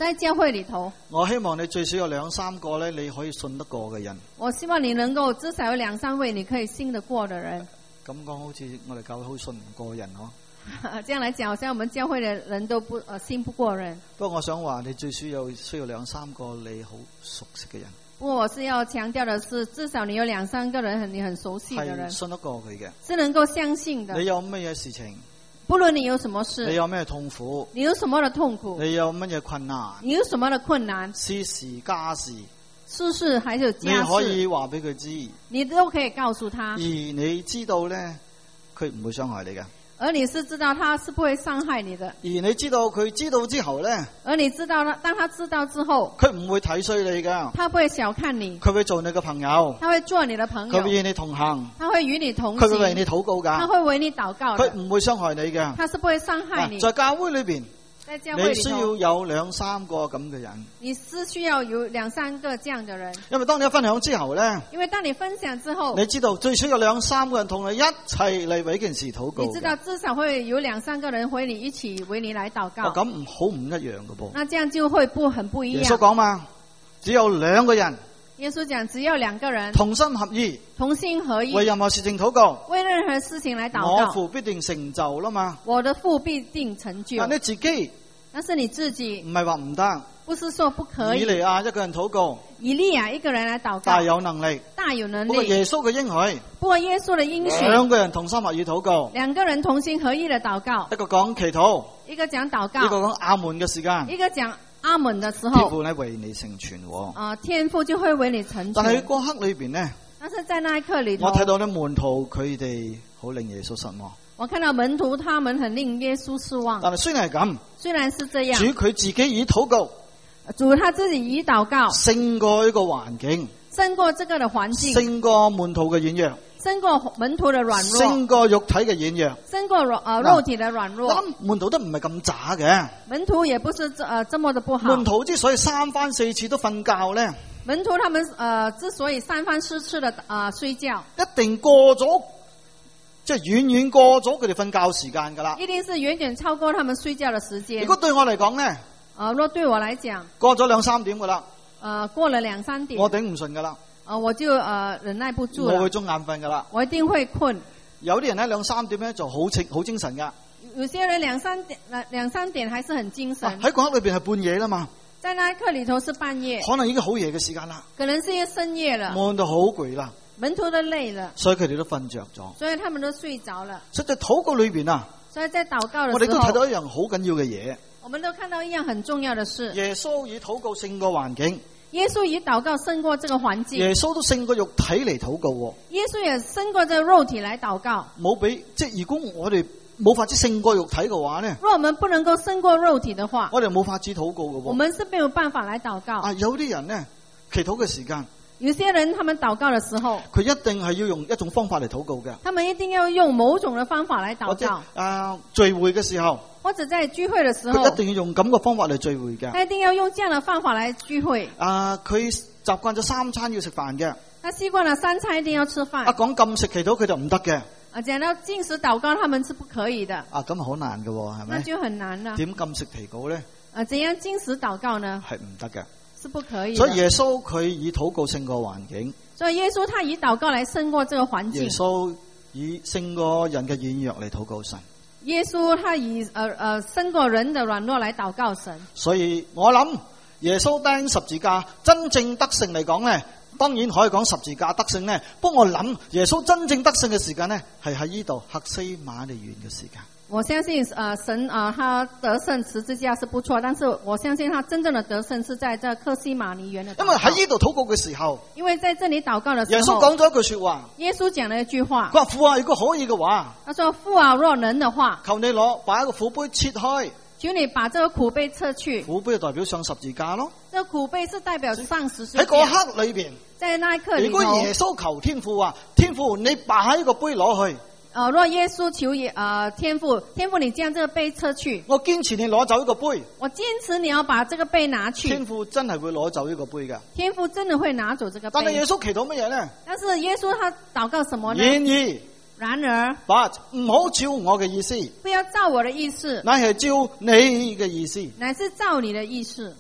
Speaker 1: 在教會裏頭，
Speaker 2: 我希望你最少有兩三個咧，你可以信得過嘅人。
Speaker 1: 我希望你能夠至少有兩三位你可以信得過的人。
Speaker 2: 咁講好似我哋教會好信唔過人嗬。
Speaker 1: 這樣來講，好像我們教會的人都不呃信不過人。
Speaker 2: 不過我想話，你最少有需要兩三個你好熟悉嘅人。
Speaker 1: 不過我是要強調的是，至少你有兩三個人很你很熟悉的人，
Speaker 2: 係信得過佢嘅，
Speaker 1: 是能夠相信的。
Speaker 2: 你有乜嘢事情？
Speaker 1: 不論你有什麼事，
Speaker 2: 你有咩痛苦？
Speaker 1: 你有什麼的痛苦？
Speaker 2: 你有乜嘢困難？
Speaker 1: 你有什麼的困難？
Speaker 2: 私事家事，
Speaker 1: 私事還是家事，
Speaker 2: 你可以話俾佢知，
Speaker 1: 你都可以告訴他。
Speaker 2: 而你知道咧，佢唔會傷害你嘅。
Speaker 1: 而你是知道他是不會傷害你的，
Speaker 2: 而你知道佢知道之後咧，
Speaker 1: 而你知道當他知道之後，
Speaker 2: 佢唔會睇衰你噶，
Speaker 1: 他不會小看你，
Speaker 2: 佢會做你嘅朋友，
Speaker 1: 他會做你的朋友，
Speaker 2: 佢會與你同行，
Speaker 1: 他會與你同行，
Speaker 2: 佢會為你禱告噶，
Speaker 1: 他會為你禱告的，
Speaker 2: 佢唔會傷害你嘅，
Speaker 1: 他是不會傷害你。
Speaker 2: 在教會裏邊，
Speaker 1: 在教會裏頭，
Speaker 2: 你需要有兩三個咁嘅人，
Speaker 1: 你是需要有兩三個這樣的人，
Speaker 2: 因為當你一分享之後咧，
Speaker 1: 因為當你分享之後，
Speaker 2: 你知道最少有兩三個人同你一齊嚟為件事禱告，
Speaker 1: 你知道至少會有兩三個人為你一起為你來禱告，
Speaker 2: 咁唔好唔一樣嘅噃。
Speaker 1: 那這樣就會不很不一樣。
Speaker 2: 耶穌講嘛，只有兩個人，
Speaker 1: 耶穌講只有兩個人
Speaker 2: 同心合意，
Speaker 1: 同心合意，
Speaker 2: 為任何事情禱告，
Speaker 1: 為任何事情來禱
Speaker 2: 我
Speaker 1: 告，
Speaker 2: 父必定成就啦嘛。
Speaker 1: 我的父必定成就。
Speaker 2: 但你自己
Speaker 1: 但是你自己
Speaker 2: 唔係話唔得，
Speaker 1: 不是說不可以。
Speaker 2: 以利亞一個人禱告，
Speaker 1: 以利亞一個人來禱告，
Speaker 2: 大有能力，
Speaker 1: 大有能
Speaker 2: 不過
Speaker 1: 力。
Speaker 2: 耶穌嘅應許，
Speaker 1: 不過耶穌的應許，
Speaker 2: 兩個人同心合意禱告，
Speaker 1: 兩個人同心合意的禱告，
Speaker 2: 一個講祈禱，
Speaker 1: 一個講禱
Speaker 2: 一個
Speaker 1: 告，
Speaker 2: 講阿門嘅時間，
Speaker 1: 一個講阿門的時
Speaker 2: 天
Speaker 1: 候，
Speaker 2: 父咧為你成全。
Speaker 1: 啊、呃，天父就會為你成全。
Speaker 2: 但係嗰刻裏邊呢，
Speaker 1: 但是在那一刻裏頭，
Speaker 2: 我睇到啲門徒佢哋好令耶穌失望。
Speaker 1: 我看到門徒他們很令耶穌失望。
Speaker 2: 但係雖然係咁，
Speaker 1: 雖然是這樣，
Speaker 2: 主佢自己以禱告，
Speaker 1: 主他自己以禱告
Speaker 2: 勝過呢個環境，
Speaker 1: 勝過這個的環境，
Speaker 2: 勝過門徒嘅軟弱，
Speaker 1: 勝過門徒的軟弱，
Speaker 2: 勝過肉體嘅軟弱，
Speaker 1: 勝過肉呃肉體的軟弱。
Speaker 2: 咁門徒都唔係咁渣嘅。
Speaker 1: 門徒也不是這呃這麼的不好。
Speaker 2: 門徒之所以三番四次都瞓覺咧，
Speaker 1: 門徒他們呃之所以三番四次的呃睡覺，
Speaker 2: 一定過咗，即係遠遠過咗佢哋瞓覺時間噶啦。
Speaker 1: 一定是遠遠超過他們睡覺的時間。
Speaker 2: 如果對我嚟講咧，
Speaker 1: 呃，若對我來講，
Speaker 2: 過咗兩三點噶啦，
Speaker 1: 呃，過了兩三點，
Speaker 2: 我頂唔順噶啦，
Speaker 1: 呃，我就呃忍耐不住了，
Speaker 2: 我會中眼瞓噶啦。
Speaker 1: 我一定會困。
Speaker 2: 有啲人咧兩三點咧就好精好精神噶，
Speaker 1: 有些人兩三點兩三點還是很精神。
Speaker 2: 喺嗰刻裏邊係半夜啦嘛，
Speaker 1: 在那一刻裏頭是半夜，
Speaker 2: 可能已經好夜嘅時間啦，
Speaker 1: 可能是深夜了，
Speaker 2: 悶到好攰啦，
Speaker 1: 門徒都累了，
Speaker 2: 所以佢哋都瞓着咗。
Speaker 1: 所以他們都睡着了。
Speaker 2: 所以在禱告裏邊啊，
Speaker 1: 所以在禱告的時候，
Speaker 2: 我哋都睇到一樣好緊要嘅嘢。
Speaker 1: 我們都看到一樣很重要的事。
Speaker 2: 耶穌以禱告勝過環境，
Speaker 1: 耶穌以禱告勝過這個環境，
Speaker 2: 耶穌都勝過肉體嚟禱告。
Speaker 1: 耶穌也勝過這個肉體來禱告。
Speaker 2: 冇俾即係如果我哋冇法子勝過肉體嘅話咧，
Speaker 1: 若我們不能夠勝過肉體的話，
Speaker 2: 我哋冇法子禱告嘅。
Speaker 1: 我們是沒有辦法來禱告。
Speaker 2: 啊，有啲人咧祈禱嘅時間，
Speaker 1: 有些人他們禱告的時候，
Speaker 2: 佢一定係要用一種方法嚟禱告嘅。
Speaker 1: 他們一定要用某種的方法來禱
Speaker 2: 或者
Speaker 1: 告。
Speaker 2: 啊聚會嘅時候，
Speaker 1: 或者在聚會的時候，
Speaker 2: 佢一定要用咁嘅方法嚟聚會嘅。
Speaker 1: 他一定要用這樣的方法來聚會。
Speaker 2: 啊，佢習慣咗三餐要食飯嘅，
Speaker 1: 他習慣了三餐一定要吃飯。
Speaker 2: 一講禁食祈禱佢就唔得嘅。
Speaker 1: 啊，講到禁食禱告，他們是不可以的。
Speaker 2: 啊，咁好難嘅，係咪？
Speaker 1: 那就很難了。
Speaker 2: 點禁食祈禱咧？
Speaker 1: 啊，怎樣禁食禱告呢？
Speaker 2: 係唔得嘅，
Speaker 1: 是不可以的。
Speaker 2: 所以耶穌佢以禱告勝過環境。
Speaker 1: 所以耶穌他以禱告來勝過這個環境。
Speaker 2: 耶穌以勝過人嘅軟弱嚟禱告神。
Speaker 1: 耶穌他以呃呃勝過人的軟弱來禱告神。
Speaker 2: 所以我諗耶穌釘十字架真正得勝嚟講咧，當然可以講十字架得勝咧。不過我諗耶穌真正得勝嘅時間咧，係喺呢度客西馬尼園嘅時間。
Speaker 1: 我相信呃神啊、呃，他得勝十字架是不錯，但是我相信他真正的得勝是在這客西馬尼園的。
Speaker 2: 因為喺呢度禱告嘅時候，
Speaker 1: 因為在這裏禱告的時候，
Speaker 2: 耶穌講咗一句說話。
Speaker 1: 耶穌講了一句話，
Speaker 2: 佢話父啊，如果可以嘅話，
Speaker 1: 他說父啊，若能的話，
Speaker 2: 求你攞把一個苦杯切開。
Speaker 1: 求你把這個苦杯撤去。
Speaker 2: 苦杯就代表上十字架咯。
Speaker 1: 這個苦杯是代表上十字架。
Speaker 2: 喺嗰刻裏邊，
Speaker 1: 在那一刻裏頭，
Speaker 2: 如果耶穌求天父話，天父你把呢個杯攞去。
Speaker 1: 呃，若耶穌求也呃天父，天父你將這個杯撤去，
Speaker 2: 我堅持你攞走呢個杯。
Speaker 1: 我堅持你要把這個杯拿去。
Speaker 2: 天父真係會攞走呢個杯嘅。
Speaker 1: 天父真的會拿走這個杯。
Speaker 2: 但係耶穌祈禱乜嘢咧？
Speaker 1: 但是耶穌他禱告什麼呢？
Speaker 2: 然而，
Speaker 1: 然而，
Speaker 2: but 唔好照我嘅意思，
Speaker 1: 不要照我的意思，
Speaker 2: 乃係照你嘅意思。
Speaker 1: 乃是照你的意思。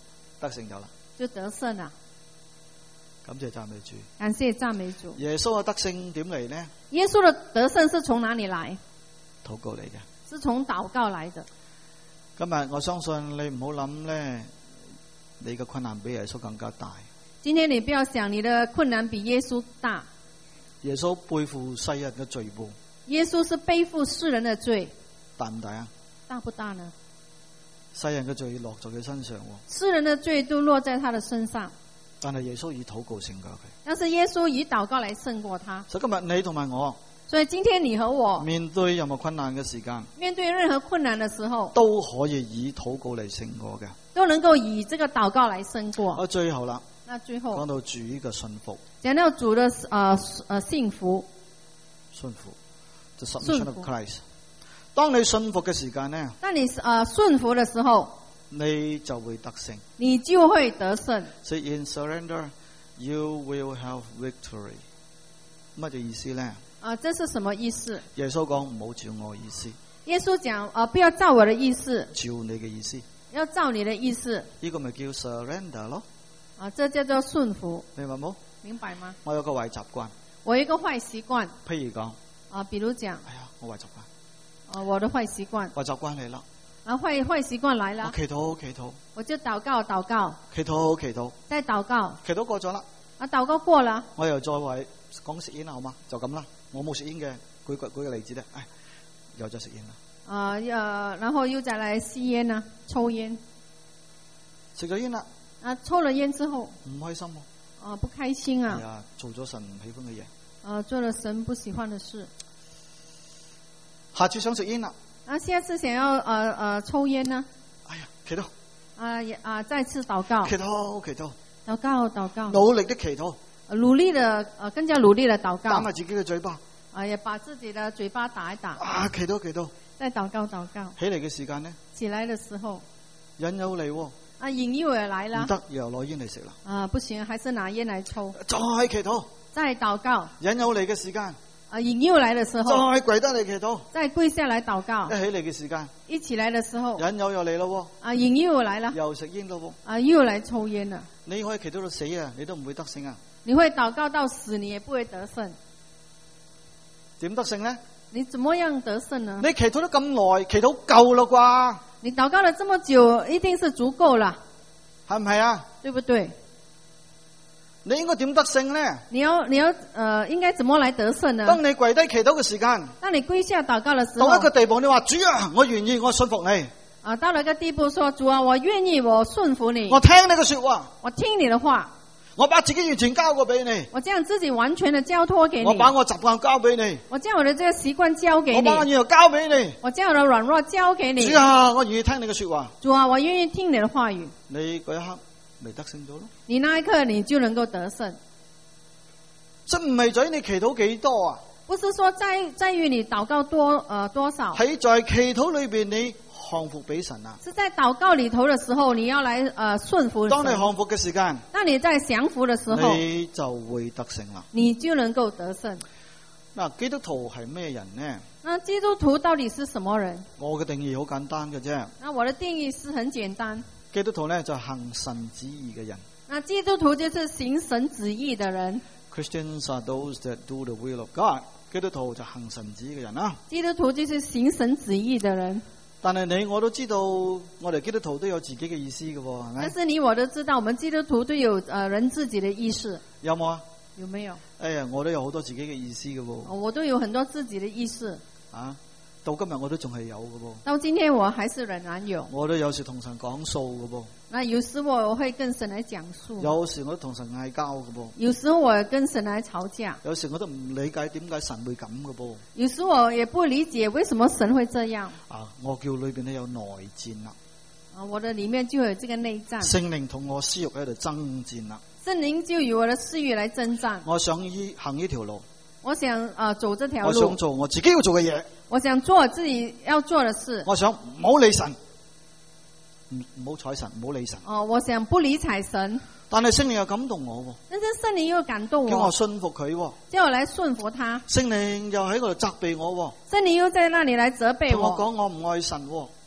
Speaker 2: 得勝咗啦。
Speaker 1: 就得勝啦。
Speaker 2: 感謝讚美主。
Speaker 1: 感謝讚美主。
Speaker 2: 耶穌嘅得勝點嚟呢？
Speaker 1: 耶穌的得勝是從哪裡來？
Speaker 2: 禱告嚟嘅。
Speaker 1: 是從禱告來的。
Speaker 2: 今日我相信你唔好諗咧，你嘅困難比耶穌更加大。
Speaker 1: 今天你不要想你的困難比耶穌大。
Speaker 2: 耶穌背負世人嘅罪報。
Speaker 1: 耶穌是背負世人的罪。
Speaker 2: 大唔大啊？
Speaker 1: 大不大呢？
Speaker 2: 世人嘅罪落在佢身上。
Speaker 1: 世人的罪都落在他的身上。
Speaker 2: 但係耶穌以禱告勝過佢。
Speaker 1: 但是耶穌以禱告來勝過他。
Speaker 2: 所以今日你同埋我，
Speaker 1: 所以今天你和我
Speaker 2: 面對任何困難嘅時間，
Speaker 1: 面對任何困難的時候，
Speaker 2: 都可以以禱告嚟勝過嘅，
Speaker 1: 都能夠以這個禱告來勝過。
Speaker 2: 我最後啦，
Speaker 1: 那最後
Speaker 2: 講到主嘅信服，
Speaker 1: 講到主的呃呃信服，
Speaker 2: 信服，the submission of Christ。當你信服嘅時間呢，
Speaker 1: 當你呃順服的時候，
Speaker 2: 你就會得勝，
Speaker 1: 你就會得勝。
Speaker 2: 所以 in surrender you will have victory。乜嘢意思呢？
Speaker 1: 啊、呃，這是什麼意思？
Speaker 2: 耶穌講唔好照我意思。
Speaker 1: 耶穌講啊、呃，不要照我的意思，
Speaker 2: 照你嘅意思。
Speaker 1: 要照你的意思。
Speaker 2: 呢個咪叫 surrender 咯。
Speaker 1: 啊，這叫做順服。
Speaker 2: 明白冇？
Speaker 1: 明白嗎？
Speaker 2: 我有個壞習慣。
Speaker 1: 我有一個壞習慣。
Speaker 2: 譬如講。
Speaker 1: 啊，比如講。
Speaker 2: 哎呀，我壞習慣。
Speaker 1: 啊，我的壞習慣。
Speaker 2: 壞習慣嚟啦。
Speaker 1: 啊，壞壞習慣來了。
Speaker 2: 我祈禱祈禱。
Speaker 1: 我就禱告禱告。
Speaker 2: 祈禱祈禱。
Speaker 1: 再禱告。
Speaker 2: 祈禱過咗啦。
Speaker 1: 啊，禱告過了。
Speaker 2: 我又再為講食煙啦，好嘛？就咁啦。我冇食煙嘅，舉個舉個例子咧，唉，又再食煙啦。
Speaker 1: 啊、呃，然後又再來吸煙啊，抽煙。
Speaker 2: 食咗煙啦。
Speaker 1: 啊，抽了煙之後。
Speaker 2: 唔開心喎。
Speaker 1: 啊，不開心啊。
Speaker 2: 係啊，做咗神唔喜歡嘅嘢。
Speaker 1: 啊，做了神不喜歡的事。
Speaker 2: 下次想食煙啦。
Speaker 1: 啊，下次想要呃呃抽煙呢？
Speaker 2: 哎呀，祈禱。
Speaker 1: 啊啊，再次禱告。
Speaker 2: 祈禱祈禱。
Speaker 1: 禱告禱告。
Speaker 2: 努力的祈禱。
Speaker 1: 努力的呃更加努力的禱告。
Speaker 2: 打埋自己嘅嘴巴。
Speaker 1: 啊，也把自己的嘴巴打一打。
Speaker 2: 啊，祈禱祈禱。
Speaker 1: 再禱告禱告。
Speaker 2: 起嚟嘅時間呢？
Speaker 1: 起來的時候。
Speaker 2: 引誘嚟喎。
Speaker 1: 啊，引誘也來了。
Speaker 2: 唔得，又攞煙嚟食啦。
Speaker 1: 啊，不行，還是拿煙來抽。
Speaker 2: 再祈禱。
Speaker 1: 再禱告。
Speaker 2: 引誘嚟嘅時間。
Speaker 1: 啊，引誘來的時候。
Speaker 2: 再跪低嚟祈禱。
Speaker 1: 再跪下來禱告。
Speaker 2: 一起嚟嘅時間。
Speaker 1: 一起來的時候。
Speaker 2: 引誘又嚟咯。
Speaker 1: 啊，引誘來了。
Speaker 2: 又食煙咯。
Speaker 1: 啊，又來抽煙了。
Speaker 2: 你可以祈禱到死啊，你都唔會得勝啊。
Speaker 1: 你會禱告到死，你也不會得勝。
Speaker 2: 點得勝呢？
Speaker 1: 你怎麼樣得勝呢？
Speaker 2: 你祈禱咗咁耐，祈禱夠啦啩？
Speaker 1: 你禱告了這麼久，一定是足夠了，
Speaker 2: 係唔係啊？
Speaker 1: 對不對？
Speaker 2: 你應該點得勝呢？
Speaker 1: 你要你要呃，應該怎麼來得勝呢？
Speaker 2: 當你跪低祈禱嘅時間，
Speaker 1: 當你跪下禱告的時候，
Speaker 2: 到一個地步，你話主啊，我願意，我信服你。
Speaker 1: 啊，到了一個地步，說主啊，我願意，我順服你。
Speaker 2: 我聽你嘅說話，
Speaker 1: 我聽你的話。
Speaker 2: 我把自己完全交過俾你，
Speaker 1: 我將自己完全的交託給你。
Speaker 2: 我把我習慣交俾你，
Speaker 1: 我將我的這個習慣交給你。
Speaker 2: 我把我軟弱交俾你，
Speaker 1: 我將我的軟弱交給你。
Speaker 2: 主啊，我願意聽你嘅說話。
Speaker 1: 主啊，我願意聽你的話語。
Speaker 2: 你嗰一刻咪得勝咗咯？
Speaker 1: 你那一刻你就能夠得勝。
Speaker 2: 真唔係在於你祈禱幾多啊？
Speaker 1: 不是說在在於你禱告多呃多少。
Speaker 2: 喺在祈禱裏邊你降服俾神啊！
Speaker 1: 是在禱告裏頭的時候，你要來呃順服神。
Speaker 2: 當你降服嘅時間，
Speaker 1: 當你在降服的時候，
Speaker 2: 你就會得勝啦。
Speaker 1: 你就能夠得勝。
Speaker 2: 嗱，基督徒係咩人呢？
Speaker 1: 那基督徒到底是什麼人？
Speaker 2: 我嘅定義好簡單嘅啫。
Speaker 1: 那我的定義是很簡單。
Speaker 2: 基督徒呢就係行神旨意嘅人。
Speaker 1: 那基督徒就是行神旨意的人。
Speaker 2: Christians are those that do the will of God。基督徒就行神旨意嘅人啦。
Speaker 1: 基督徒就是行神旨意的人。
Speaker 2: 但係你我都知道，我哋基督徒都有自己嘅意思嘅，係咪？
Speaker 1: 但是你我都知道，我們基督徒都有呃人自己的意識。
Speaker 2: 有冇啊？
Speaker 1: 有沒有？
Speaker 2: 哎呀，我都有好多自己嘅意思嘅喎。
Speaker 1: 我都有很多自己的意識。
Speaker 2: 啊，到今日我都仲係有嘅噃。
Speaker 1: 到今天我還是仍然有。
Speaker 2: 我都有時同神講數嘅噃。
Speaker 1: 那有時我會跟神來講述。
Speaker 2: 有時我都同神嗌交嘅噃。
Speaker 1: 有時我跟神來吵架。
Speaker 2: 有時我都唔理解點解神會咁嘅噃。
Speaker 1: 有時我也不理解為什麼神會這樣。
Speaker 2: 啊，我叫裏邊咧有內戰啦。
Speaker 1: 啊，我的裏面就有這個內戰。
Speaker 2: 聖靈同我私欲喺度爭戰啦。
Speaker 1: 聖靈就與我的私欲來征戰。
Speaker 2: 我想依行呢條路。
Speaker 1: 我想啊、呃、走這條路。
Speaker 2: 我想做我自己要做嘅嘢。
Speaker 1: 我想做我自己要做的事。
Speaker 2: 我想唔好理神，唔唔好睬神，唔好理神。
Speaker 1: 哦，我想不理睬神。
Speaker 2: 但係聖靈又感動我。
Speaker 1: 但是聖靈又感動我。
Speaker 2: 叫我信服佢。
Speaker 1: 叫我來順服他。
Speaker 2: 聖靈又喺嗰度責備我。
Speaker 1: 聖靈又在那裡來責備我。
Speaker 2: 同我講我唔愛神。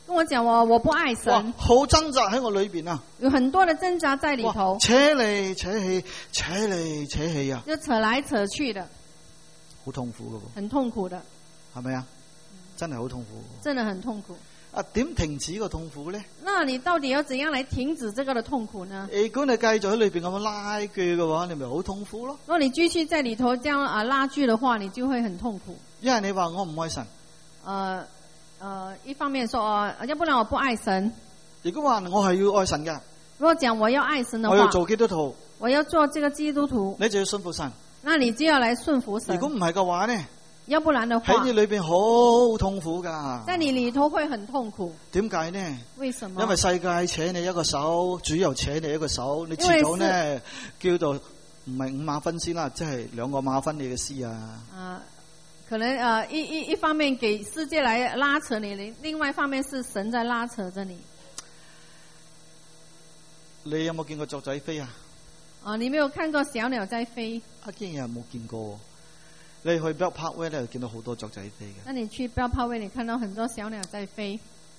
Speaker 1: 跟我講我我不愛
Speaker 2: 哇
Speaker 1: 神，
Speaker 2: 好掙扎喺我裏邊啊！
Speaker 1: 有很多的掙扎在裏頭
Speaker 2: 哇，扯嚟扯去，扯嚟扯去啊！
Speaker 1: 就扯來扯去的，
Speaker 2: 好痛苦噶喎，
Speaker 1: 很痛苦的，
Speaker 2: 係咪啊？真係好痛苦。
Speaker 1: 真的很痛苦。
Speaker 2: 啊，點停止個痛苦咧？
Speaker 1: 那你到底要怎樣來停止這個的痛苦呢？
Speaker 2: 如果你繼續喺裏邊咁樣拉鋸嘅話，你咪好痛苦咯。
Speaker 1: 如果你繼續在裏頭這樣啊拉鋸的話，你就會很痛苦。
Speaker 2: 因為你話我唔愛神，
Speaker 1: 呃呃，一方面說哦，要不然我不愛神。
Speaker 2: 如果話我係要愛神嘅，
Speaker 1: 如果講我要愛神的話，
Speaker 2: 我要做基督徒，
Speaker 1: 我要做這個基督徒，
Speaker 2: 你就要信服神。
Speaker 1: 那你就要來順服神。
Speaker 2: 如果唔係嘅話呢，
Speaker 1: 要不然的話，
Speaker 2: 喺你裏邊好痛苦噶。
Speaker 1: 在你裏頭會很痛苦。
Speaker 2: 點解呢？
Speaker 1: 為什麼？
Speaker 2: 因為世界扯你一個手，主又扯你一個手，你遲早呢叫做唔係五馬分屍啦，即係兩個馬分你嘅屍啊！
Speaker 1: 啊，可能呃一一一方面給世界來拉扯你，另外一方面是神在拉扯着你。
Speaker 2: 你有冇見過雀仔飛啊？
Speaker 1: 啊，你沒有看過小鳥在飛？
Speaker 2: 啊，竟然有冇見過？你去 Bell Parkway 咧，見到好多雀仔飛嘅。
Speaker 1: 那你去 Bell Parkway，你看到很多小鳥在飛。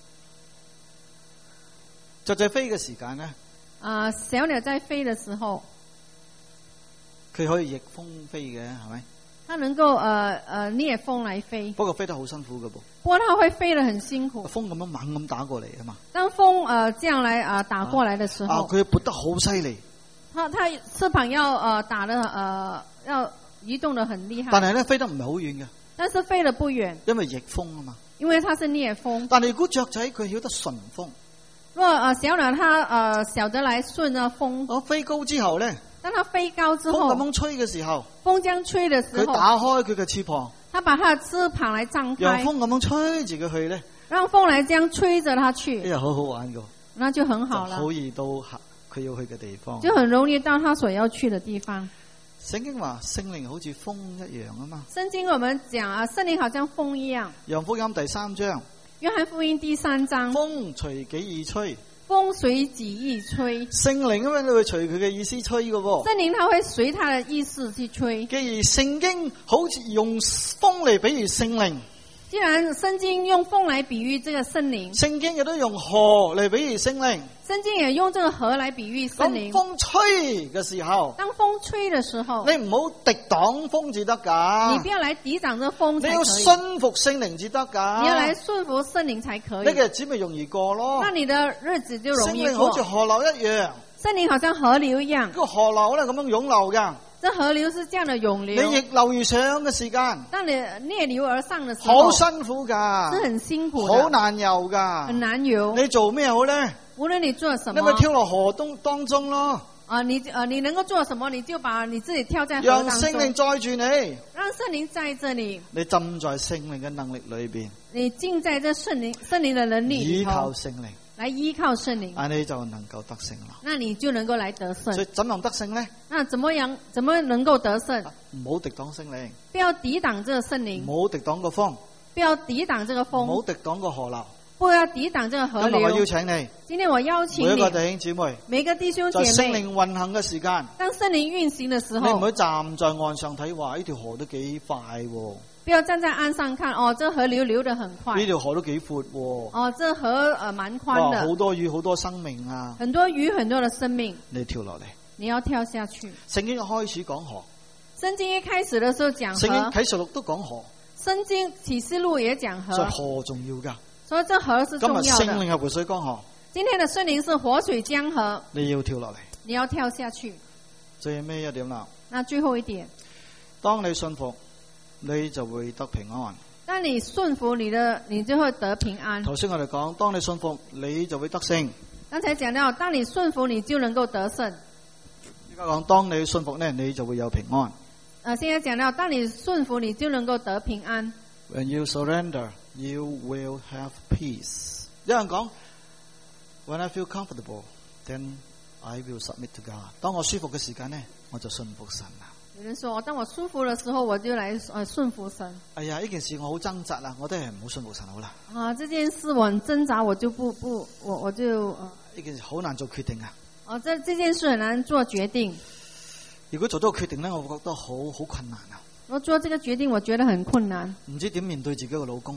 Speaker 2: 雀仔飛嘅時間咧，
Speaker 1: 啊，小鳥在飛的時候，
Speaker 2: 佢可以逆風飛嘅，係咪？
Speaker 1: 它能夠呃呃逆風來飛。
Speaker 2: 不過飛得好辛苦嘅噃。
Speaker 1: 不過它會飛得很辛苦。
Speaker 2: 風咁樣猛咁打過嚟啊嘛。
Speaker 1: 當風呃這樣來啊、呃、打過來的時候，
Speaker 2: 啊，佢撥得好犀利。
Speaker 1: 它它翅膀要呃打得呃要移動得很厲害。
Speaker 2: 但係咧飛得唔係好遠嘅。
Speaker 1: 但是飛得不遠。
Speaker 2: 因為逆風啊嘛。
Speaker 1: 因為它是逆風。
Speaker 2: 但係如果雀仔佢曉得順風。
Speaker 1: 如果呃小鳥它呃曉得來順着風。
Speaker 2: 我飛高之後咧。
Speaker 1: 當它飛高之後。
Speaker 2: 風咁樣吹嘅時候。
Speaker 1: 風將吹的時候。
Speaker 2: 佢打開佢嘅翅膀。
Speaker 1: 它把它的翅膀來張開。
Speaker 2: 讓風咁樣吹住佢去咧。
Speaker 1: 讓風來這樣吹着它去。
Speaker 2: 呢又好好玩噶。
Speaker 1: 那就很好了。
Speaker 2: 好易到佢要去嘅地方。
Speaker 1: 就很容易到他所要去的地方。
Speaker 2: 聖經話聖靈好似風一樣啊嘛。
Speaker 1: 聖經我們講啊，聖靈好像風一樣。
Speaker 2: 約翰福音第三章。
Speaker 1: 約翰福音第三章。
Speaker 2: 風隨己意吹。
Speaker 1: 風隨己意吹。
Speaker 2: 聖靈咁樣你會隨佢嘅意思吹嘅喎。
Speaker 1: 聖靈他會隨他的意思去吹。
Speaker 2: 既然聖經好似用風嚟比喻聖靈。
Speaker 1: 既然聖經用風來比喻這個聖靈，
Speaker 2: 聖經亦都用河嚟比喻聖靈。
Speaker 1: 聖經也用這個河來比喻聖靈。
Speaker 2: 當風吹嘅時候，
Speaker 1: 當風吹的時候，
Speaker 2: 你唔好敵擋風至得噶。
Speaker 1: 你不要來抵擋這風才可以。
Speaker 2: 你要順服聖靈至得噶。
Speaker 1: 你要來順服聖靈才可以。
Speaker 2: 呢個日子咪容易過咯。
Speaker 1: 那你的日子就容易過。
Speaker 2: 聖靈好似河流一樣。
Speaker 1: 聖靈好像河流一樣。
Speaker 2: 個河流咧咁樣湧流噶。
Speaker 1: 這河流是這樣的湧流。
Speaker 2: 你逆流而上嘅時間，
Speaker 1: 當你逆流而上的時候，
Speaker 2: 好辛苦噶，
Speaker 1: 是很辛苦的，
Speaker 2: 好難游噶，
Speaker 1: 很難游。
Speaker 2: 你做咩好咧？
Speaker 1: 無論你做什麼，
Speaker 2: 你咪跳落河東當中咯。
Speaker 1: 啊，你啊，你能夠做什麼，你就把你自己跳在河當中。
Speaker 2: 讓聖靈載住你，
Speaker 1: 讓聖靈載着你。
Speaker 2: 你浸在聖靈嘅能力裏邊，
Speaker 1: 你浸在這聖靈聖靈的能力裏頭，
Speaker 2: 依靠聖靈。
Speaker 1: 來依靠聖靈，
Speaker 2: 那你就能夠得勝啦。
Speaker 1: 那你就能夠來得勝。
Speaker 2: 所以怎樣得勝呢？
Speaker 1: 那怎麼樣？怎麼能夠得勝？
Speaker 2: 唔好敵擋聖靈，
Speaker 1: 不要抵擋這個聖靈，
Speaker 2: 唔好敵擋個風，
Speaker 1: 不要抵擋這個風，
Speaker 2: 唔好敵擋個河流，
Speaker 1: 不要抵擋這個河流。
Speaker 2: 今日我邀請你，
Speaker 1: 今天我邀請你，
Speaker 2: 每一個弟兄姊妹，
Speaker 1: 每個弟兄姐妹，
Speaker 2: 在聖靈運行嘅時間，
Speaker 1: 當聖靈運行的時候，
Speaker 2: 你唔好站在岸上睇話呢條河都幾快喎。
Speaker 1: 不要站在岸上看，哦，這河流流得很快。
Speaker 2: 呢條河都幾闊喎。
Speaker 1: 哦，這河呃蠻寬的。
Speaker 2: 好多魚，好多生命啊！
Speaker 1: 很多魚，很多的生命。
Speaker 2: 你跳落嚟。
Speaker 1: 你要跳下去。
Speaker 2: 聖經一開始講河。
Speaker 1: 聖經一開始的時候講河。
Speaker 2: 聖經啟示錄都講河。
Speaker 1: 聖經啟示錄也講河。
Speaker 2: 所以河重要噶。
Speaker 1: 所以這河是重要的。
Speaker 2: 今日聖靈係活水江河。
Speaker 1: 今天的聖靈是活水江河。
Speaker 2: 你要跳落嚟。
Speaker 1: 你要跳下去。
Speaker 2: 最尾一點啦。
Speaker 1: 那最後一點。
Speaker 2: 當你信服。你就會得平安。
Speaker 1: 當你順服你的，你就會得平安。
Speaker 2: 頭先我哋講，當你信服，你就會得勝。
Speaker 1: 剛才講到，當你順服，你就能夠得勝。
Speaker 2: 而家講，當你信服呢，你就會有平安。
Speaker 1: 啊，現在講到，當你順服，你就能夠得平安。
Speaker 2: When you surrender, you will have peace。有人講 ，When I feel comfortable, then I will submit to God。當我舒服嘅時間呢，我就信服神啦。
Speaker 1: 有人說，當我舒服的時候，我就來呃順服神。
Speaker 2: 哎呀，呢件事我好掙扎啦，我都係唔好信服神好啦。
Speaker 1: 啊，這件事我很掙扎，我就不不，我我就呢、
Speaker 2: 呃、件事好難做決定啊。
Speaker 1: 哦、啊，這這件事很難做決定。
Speaker 2: 如果做咗個決定咧，我會覺得好好困難啊。
Speaker 1: 我做這個決定，我覺得很困難。
Speaker 2: 唔知點面對自己個老公，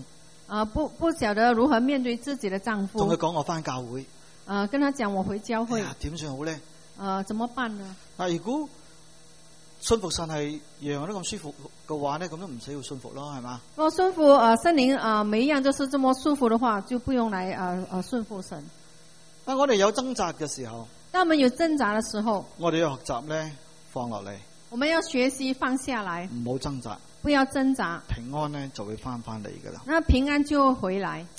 Speaker 1: 啊、不不曉得如何面對自己的丈夫。
Speaker 2: 同佢講我翻教會，
Speaker 1: 啊、跟他講我回教會。
Speaker 2: 哎點算好咧？
Speaker 1: 呃，怎麼辦呢？
Speaker 2: 嗱，如果信服神係樣樣都咁舒服嘅話咧，咁都唔使要信服咯，係嘛？
Speaker 1: 如果順服呃聖靈啊，每一樣都是這麼舒服的話，就不用來呃呃順服神。
Speaker 2: 啊，我哋有掙扎嘅時候，
Speaker 1: 當我們有掙扎的時候，
Speaker 2: 我哋要學習咧放落嚟，
Speaker 1: 我們要學習放下來，
Speaker 2: 唔好掙扎，
Speaker 1: 不要掙扎，
Speaker 2: 平安咧就會翻翻嚟噶啦。
Speaker 1: 那平安就會回來。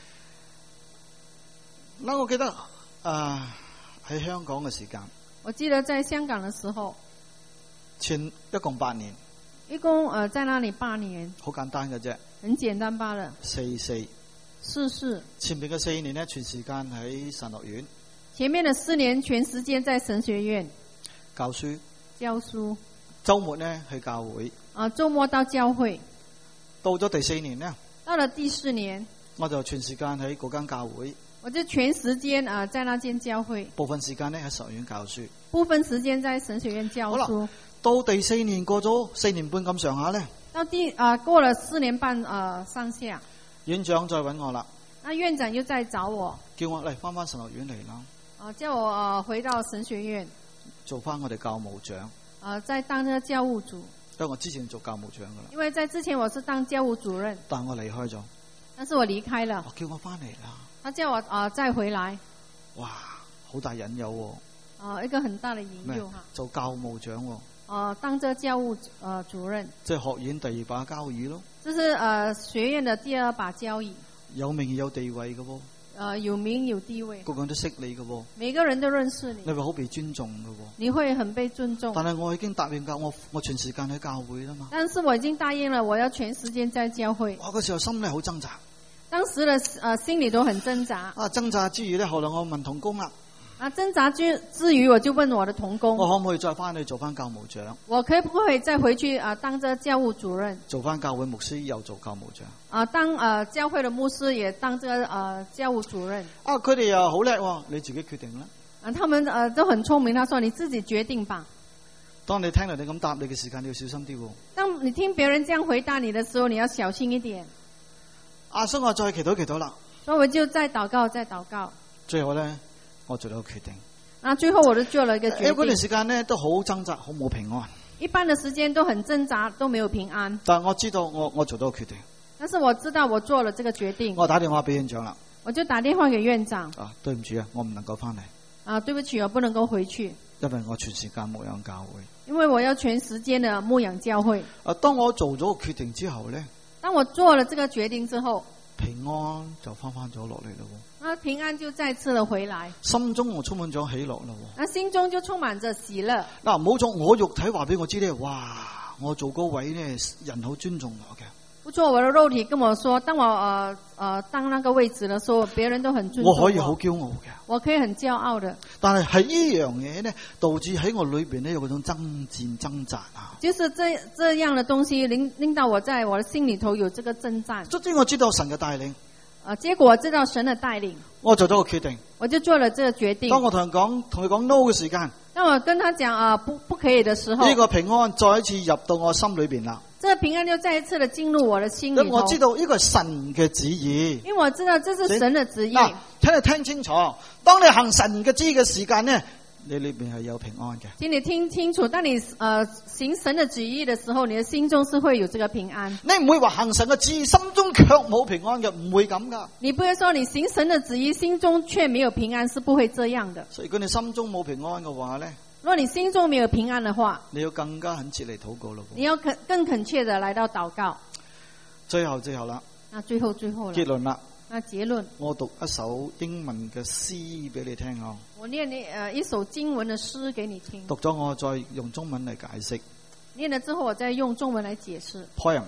Speaker 2: 嗱，我記得啊喺香港嘅時間，
Speaker 1: 我記得在香港的時候，
Speaker 2: 前一共八年，
Speaker 1: 一共呃在那裡八年，
Speaker 2: 好簡單嘅啫，
Speaker 1: 很簡單罷了。
Speaker 2: 四四
Speaker 1: 四四
Speaker 2: 前面嘅四年咧，全時間喺神學院
Speaker 1: 前面的四年全時間在神學院
Speaker 2: 教書，
Speaker 1: 教書，
Speaker 2: 週末咧去教會。
Speaker 1: 啊、呃，周末到教會。
Speaker 2: 到咗第四年咧，
Speaker 1: 到了第四年，
Speaker 2: 我就全時間喺嗰間教會，
Speaker 1: 我就全時間啊、呃、在那間教會，
Speaker 2: 部分時間咧喺神學院教書，
Speaker 1: 部分時間在神學院教書。
Speaker 2: 到第四年過咗四年半咁上下咧，
Speaker 1: 到第啊、呃、過了四年半啊、呃、上下，
Speaker 2: 院長再揾我啦，
Speaker 1: 那院長又再找我，
Speaker 2: 叫我嚟翻翻神學院嚟啦，
Speaker 1: 啊、呃、叫我啊、呃、回到神學院，
Speaker 2: 做翻我哋教務長，
Speaker 1: 啊、呃、再當呢個教務組。
Speaker 2: 因為我之前做教務長噶啦，
Speaker 1: 因為在之前我是當教務主任，
Speaker 2: 但我離開咗，
Speaker 1: 但是我離開了，
Speaker 2: 我叫我翻嚟啦，
Speaker 1: 他叫我啊、呃、再回來，
Speaker 2: 哇，好大引誘喎，
Speaker 1: 啊、呃、一個很大的引誘哈，
Speaker 2: 做教務長喎，
Speaker 1: 啊當這教務呃主任，
Speaker 2: 即係學院第二把交椅咯，
Speaker 1: 這是呃學院的第二把交椅，
Speaker 2: 有名有地位嘅喎，
Speaker 1: 呃有名有地位，
Speaker 2: 個個人都識你嘅喎，
Speaker 1: 每個人都認識你，
Speaker 2: 你會好被尊重嘅喎，
Speaker 1: 你會很被尊重。
Speaker 2: 但係我已經答應教我我全時間喺教會啦嘛，
Speaker 1: 但是我已經答應了，我要全時間在教會。
Speaker 2: 我嗰時候心咧好掙扎，
Speaker 1: 當時的呃心裏都很掙扎。
Speaker 2: 啊掙扎之餘咧，後來我問同工啦，
Speaker 1: 啊掙扎之之餘，我就問我的同工，
Speaker 2: 我可唔可以再翻去做翻教務長？
Speaker 1: 我可不可以再回去啊、呃、當這教務主任？
Speaker 2: 做翻教會牧師又做教務長？
Speaker 1: 啊、呃，當呃教會的牧師也當這個呃教務主任。
Speaker 2: 啊，佢哋又好叻喎，你自己決定啦。
Speaker 1: 啊，他們呃都很聰明，他說你自己決定吧。
Speaker 2: 當你聽到你咁答你嘅時間，你要小心啲喎。
Speaker 1: 當你聽別人這樣回答你的時候，你要小心一點。
Speaker 2: 啊，所以我再祈禱祈禱啦。
Speaker 1: 所以我就再禱告，再禱告。
Speaker 2: 最後咧，我做咗個決定。
Speaker 1: 啊，最後我就做了一個決定。
Speaker 2: 因為嗰段時間咧都好掙扎，好冇平安。
Speaker 1: 一般的時間都很掙扎，都沒有平安。
Speaker 2: 但係我知道我我做咗個決定。
Speaker 1: 但是我知道我做了這個決定。
Speaker 2: 我打電話俾院長啦。
Speaker 1: 我就打電話給院長。
Speaker 2: 啊，對唔住啊，我唔能夠翻嚟。
Speaker 1: 啊，對不起，我不能夠回去。
Speaker 2: 因為我全時間牧養教會。
Speaker 1: 因為我要全時間的牧養教會。
Speaker 2: 啊，當我做咗個決定之後咧，
Speaker 1: 當我做了這個決定之後，
Speaker 2: 平安就翻翻咗落嚟咯。
Speaker 1: 那平安就再次的回來，
Speaker 2: 心中我充滿咗喜樂咯。
Speaker 1: 那心中就充滿着喜樂。
Speaker 2: 嗱，唔好做我肉體話俾我知咧，哇！我做嗰位咧，人好尊重我嘅。
Speaker 1: 不錯，我的肉體跟我說，當我呃呃當那個位置的時候，別人都很尊重我。
Speaker 2: 我可以好驕傲嘅，
Speaker 1: 我可以很驕傲的。但
Speaker 2: 係係呢樣嘢咧，導致喺我裏邊咧有嗰種爭戰掙扎啊。
Speaker 1: 就是這這樣的東西令令到我在我的心裏頭有這個征戰。
Speaker 2: 總之我知道神嘅帶領。
Speaker 1: 啊，結果我知道神的帶領，
Speaker 2: 我做咗個決定，
Speaker 1: 我就做了這個決定。
Speaker 2: 當我同人講，同佢講 no 嘅時間，
Speaker 1: 當我跟他講啊不不可以的時候，
Speaker 2: 呢個平安再一次入到我心裏邊啦。
Speaker 1: 這個平安就再一次的進入我的心裏頭。
Speaker 2: 我知道呢個係神嘅旨意，
Speaker 1: 因為我知道這是神的旨意。
Speaker 2: 嗱，請你聽清楚，當你行神嘅旨意嘅時間呢，你裏邊係有平安嘅。
Speaker 1: 請你聽清楚，當你呃行神的旨意的時候，你的心中是會有這個平安。
Speaker 2: 你唔會話行神嘅旨意，心中卻冇平安嘅，唔會咁噶。
Speaker 1: 你不會說你行神的旨意，心中卻沒有平安，是不會這樣的。
Speaker 2: 所以如果你心中冇平安嘅話咧，
Speaker 1: 如果你心中沒有平安的話，
Speaker 2: 你要更加懇切嚟禱告咯。
Speaker 1: 你要更更懇切的來到禱告。
Speaker 2: 最後最後啦，
Speaker 1: 那最後最後了，
Speaker 2: 結論啦。
Speaker 1: 那結論，
Speaker 2: 我讀一首英文嘅詩俾你聽啊。
Speaker 1: 我念你呃一首經文的詩給你聽。
Speaker 2: 讀咗我再用中文嚟解釋。
Speaker 1: 念了之後，我再用中文來解釋。
Speaker 2: Poem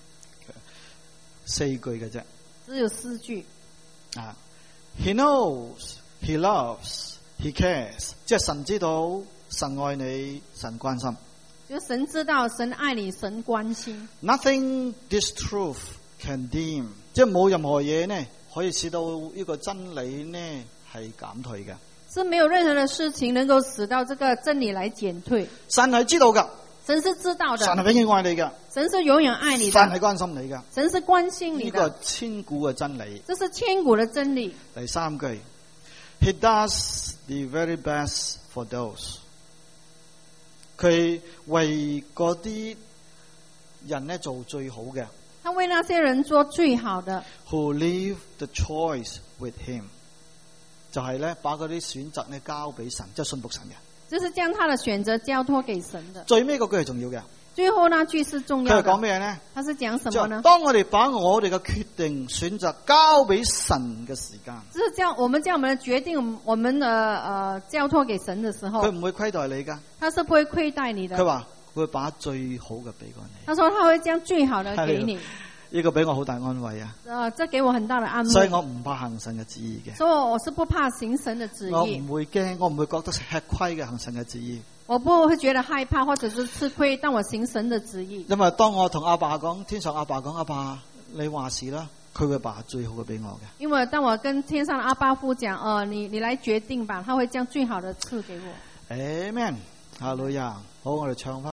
Speaker 2: 四句嘅啫，
Speaker 1: 只有四句。
Speaker 2: 啊 ，He knows, He loves, He cares， 即係神知道，神愛你，神關心。
Speaker 1: 就神知道，神愛你，神關心。
Speaker 2: Nothing this truth can dim， 即係冇任何嘢呢可以使到呢個真理呢係減退嘅。
Speaker 1: 是沒有任何的事情能夠使到這個真理來減退。
Speaker 2: 神係知道噶。
Speaker 1: 神是知道的，
Speaker 2: 神係永遠愛你嘅，
Speaker 1: 神是永遠愛你
Speaker 2: 神係
Speaker 1: 的，
Speaker 2: 關心你嘅，
Speaker 1: 神是關心你
Speaker 2: 呢個係
Speaker 1: 的，
Speaker 2: 千古嘅真理。
Speaker 1: 這是千古的真理。
Speaker 2: 第三句 ，He does the very best for those。佢為嗰啲人咧做最好嘅
Speaker 1: 他為那些人做最好的，
Speaker 2: ，Who leave the choice with him， 就係咧把嗰啲選擇咧交俾神，即係信服神嘅。
Speaker 1: 就是將他的選擇交託給神的。
Speaker 2: 最尾嗰句係重要嘅，
Speaker 1: 最後那句是重
Speaker 2: 佢係
Speaker 1: 要的。
Speaker 2: 講咩呢？
Speaker 1: 他是講什
Speaker 2: 就
Speaker 1: 麼呢？
Speaker 2: 當我哋把我哋嘅決定選擇交俾神嘅時間，
Speaker 1: 就是將我們將我們的決定，我們的呃交託給神的時候，
Speaker 2: 佢唔會虧待你噶。
Speaker 1: 他是不會虧待你的。
Speaker 2: 佢話佢會把最好嘅俾過你。
Speaker 1: 他說他會將最好的給你。
Speaker 2: 呢個俾我好大安慰啊！
Speaker 1: 呃，這給我很大的安慰。
Speaker 2: 所以我唔怕行神嘅旨意嘅。
Speaker 1: 所以我是不怕行神的旨意。
Speaker 2: 我唔會驚，我唔會覺得吃虧嘅行神嘅旨意。
Speaker 1: 我不會覺得害怕或者是吃虧，但我行神的旨意。
Speaker 2: 因為當我同阿爸講，天上阿爸講，阿爸你話事啦，佢會把最好嘅俾我嘅。
Speaker 1: 因為當我跟天上的阿爸父講，呃，你你來決定吧，他會將最好的賜給我。
Speaker 2: Amen，哈利路亞。好，我哋唱翻。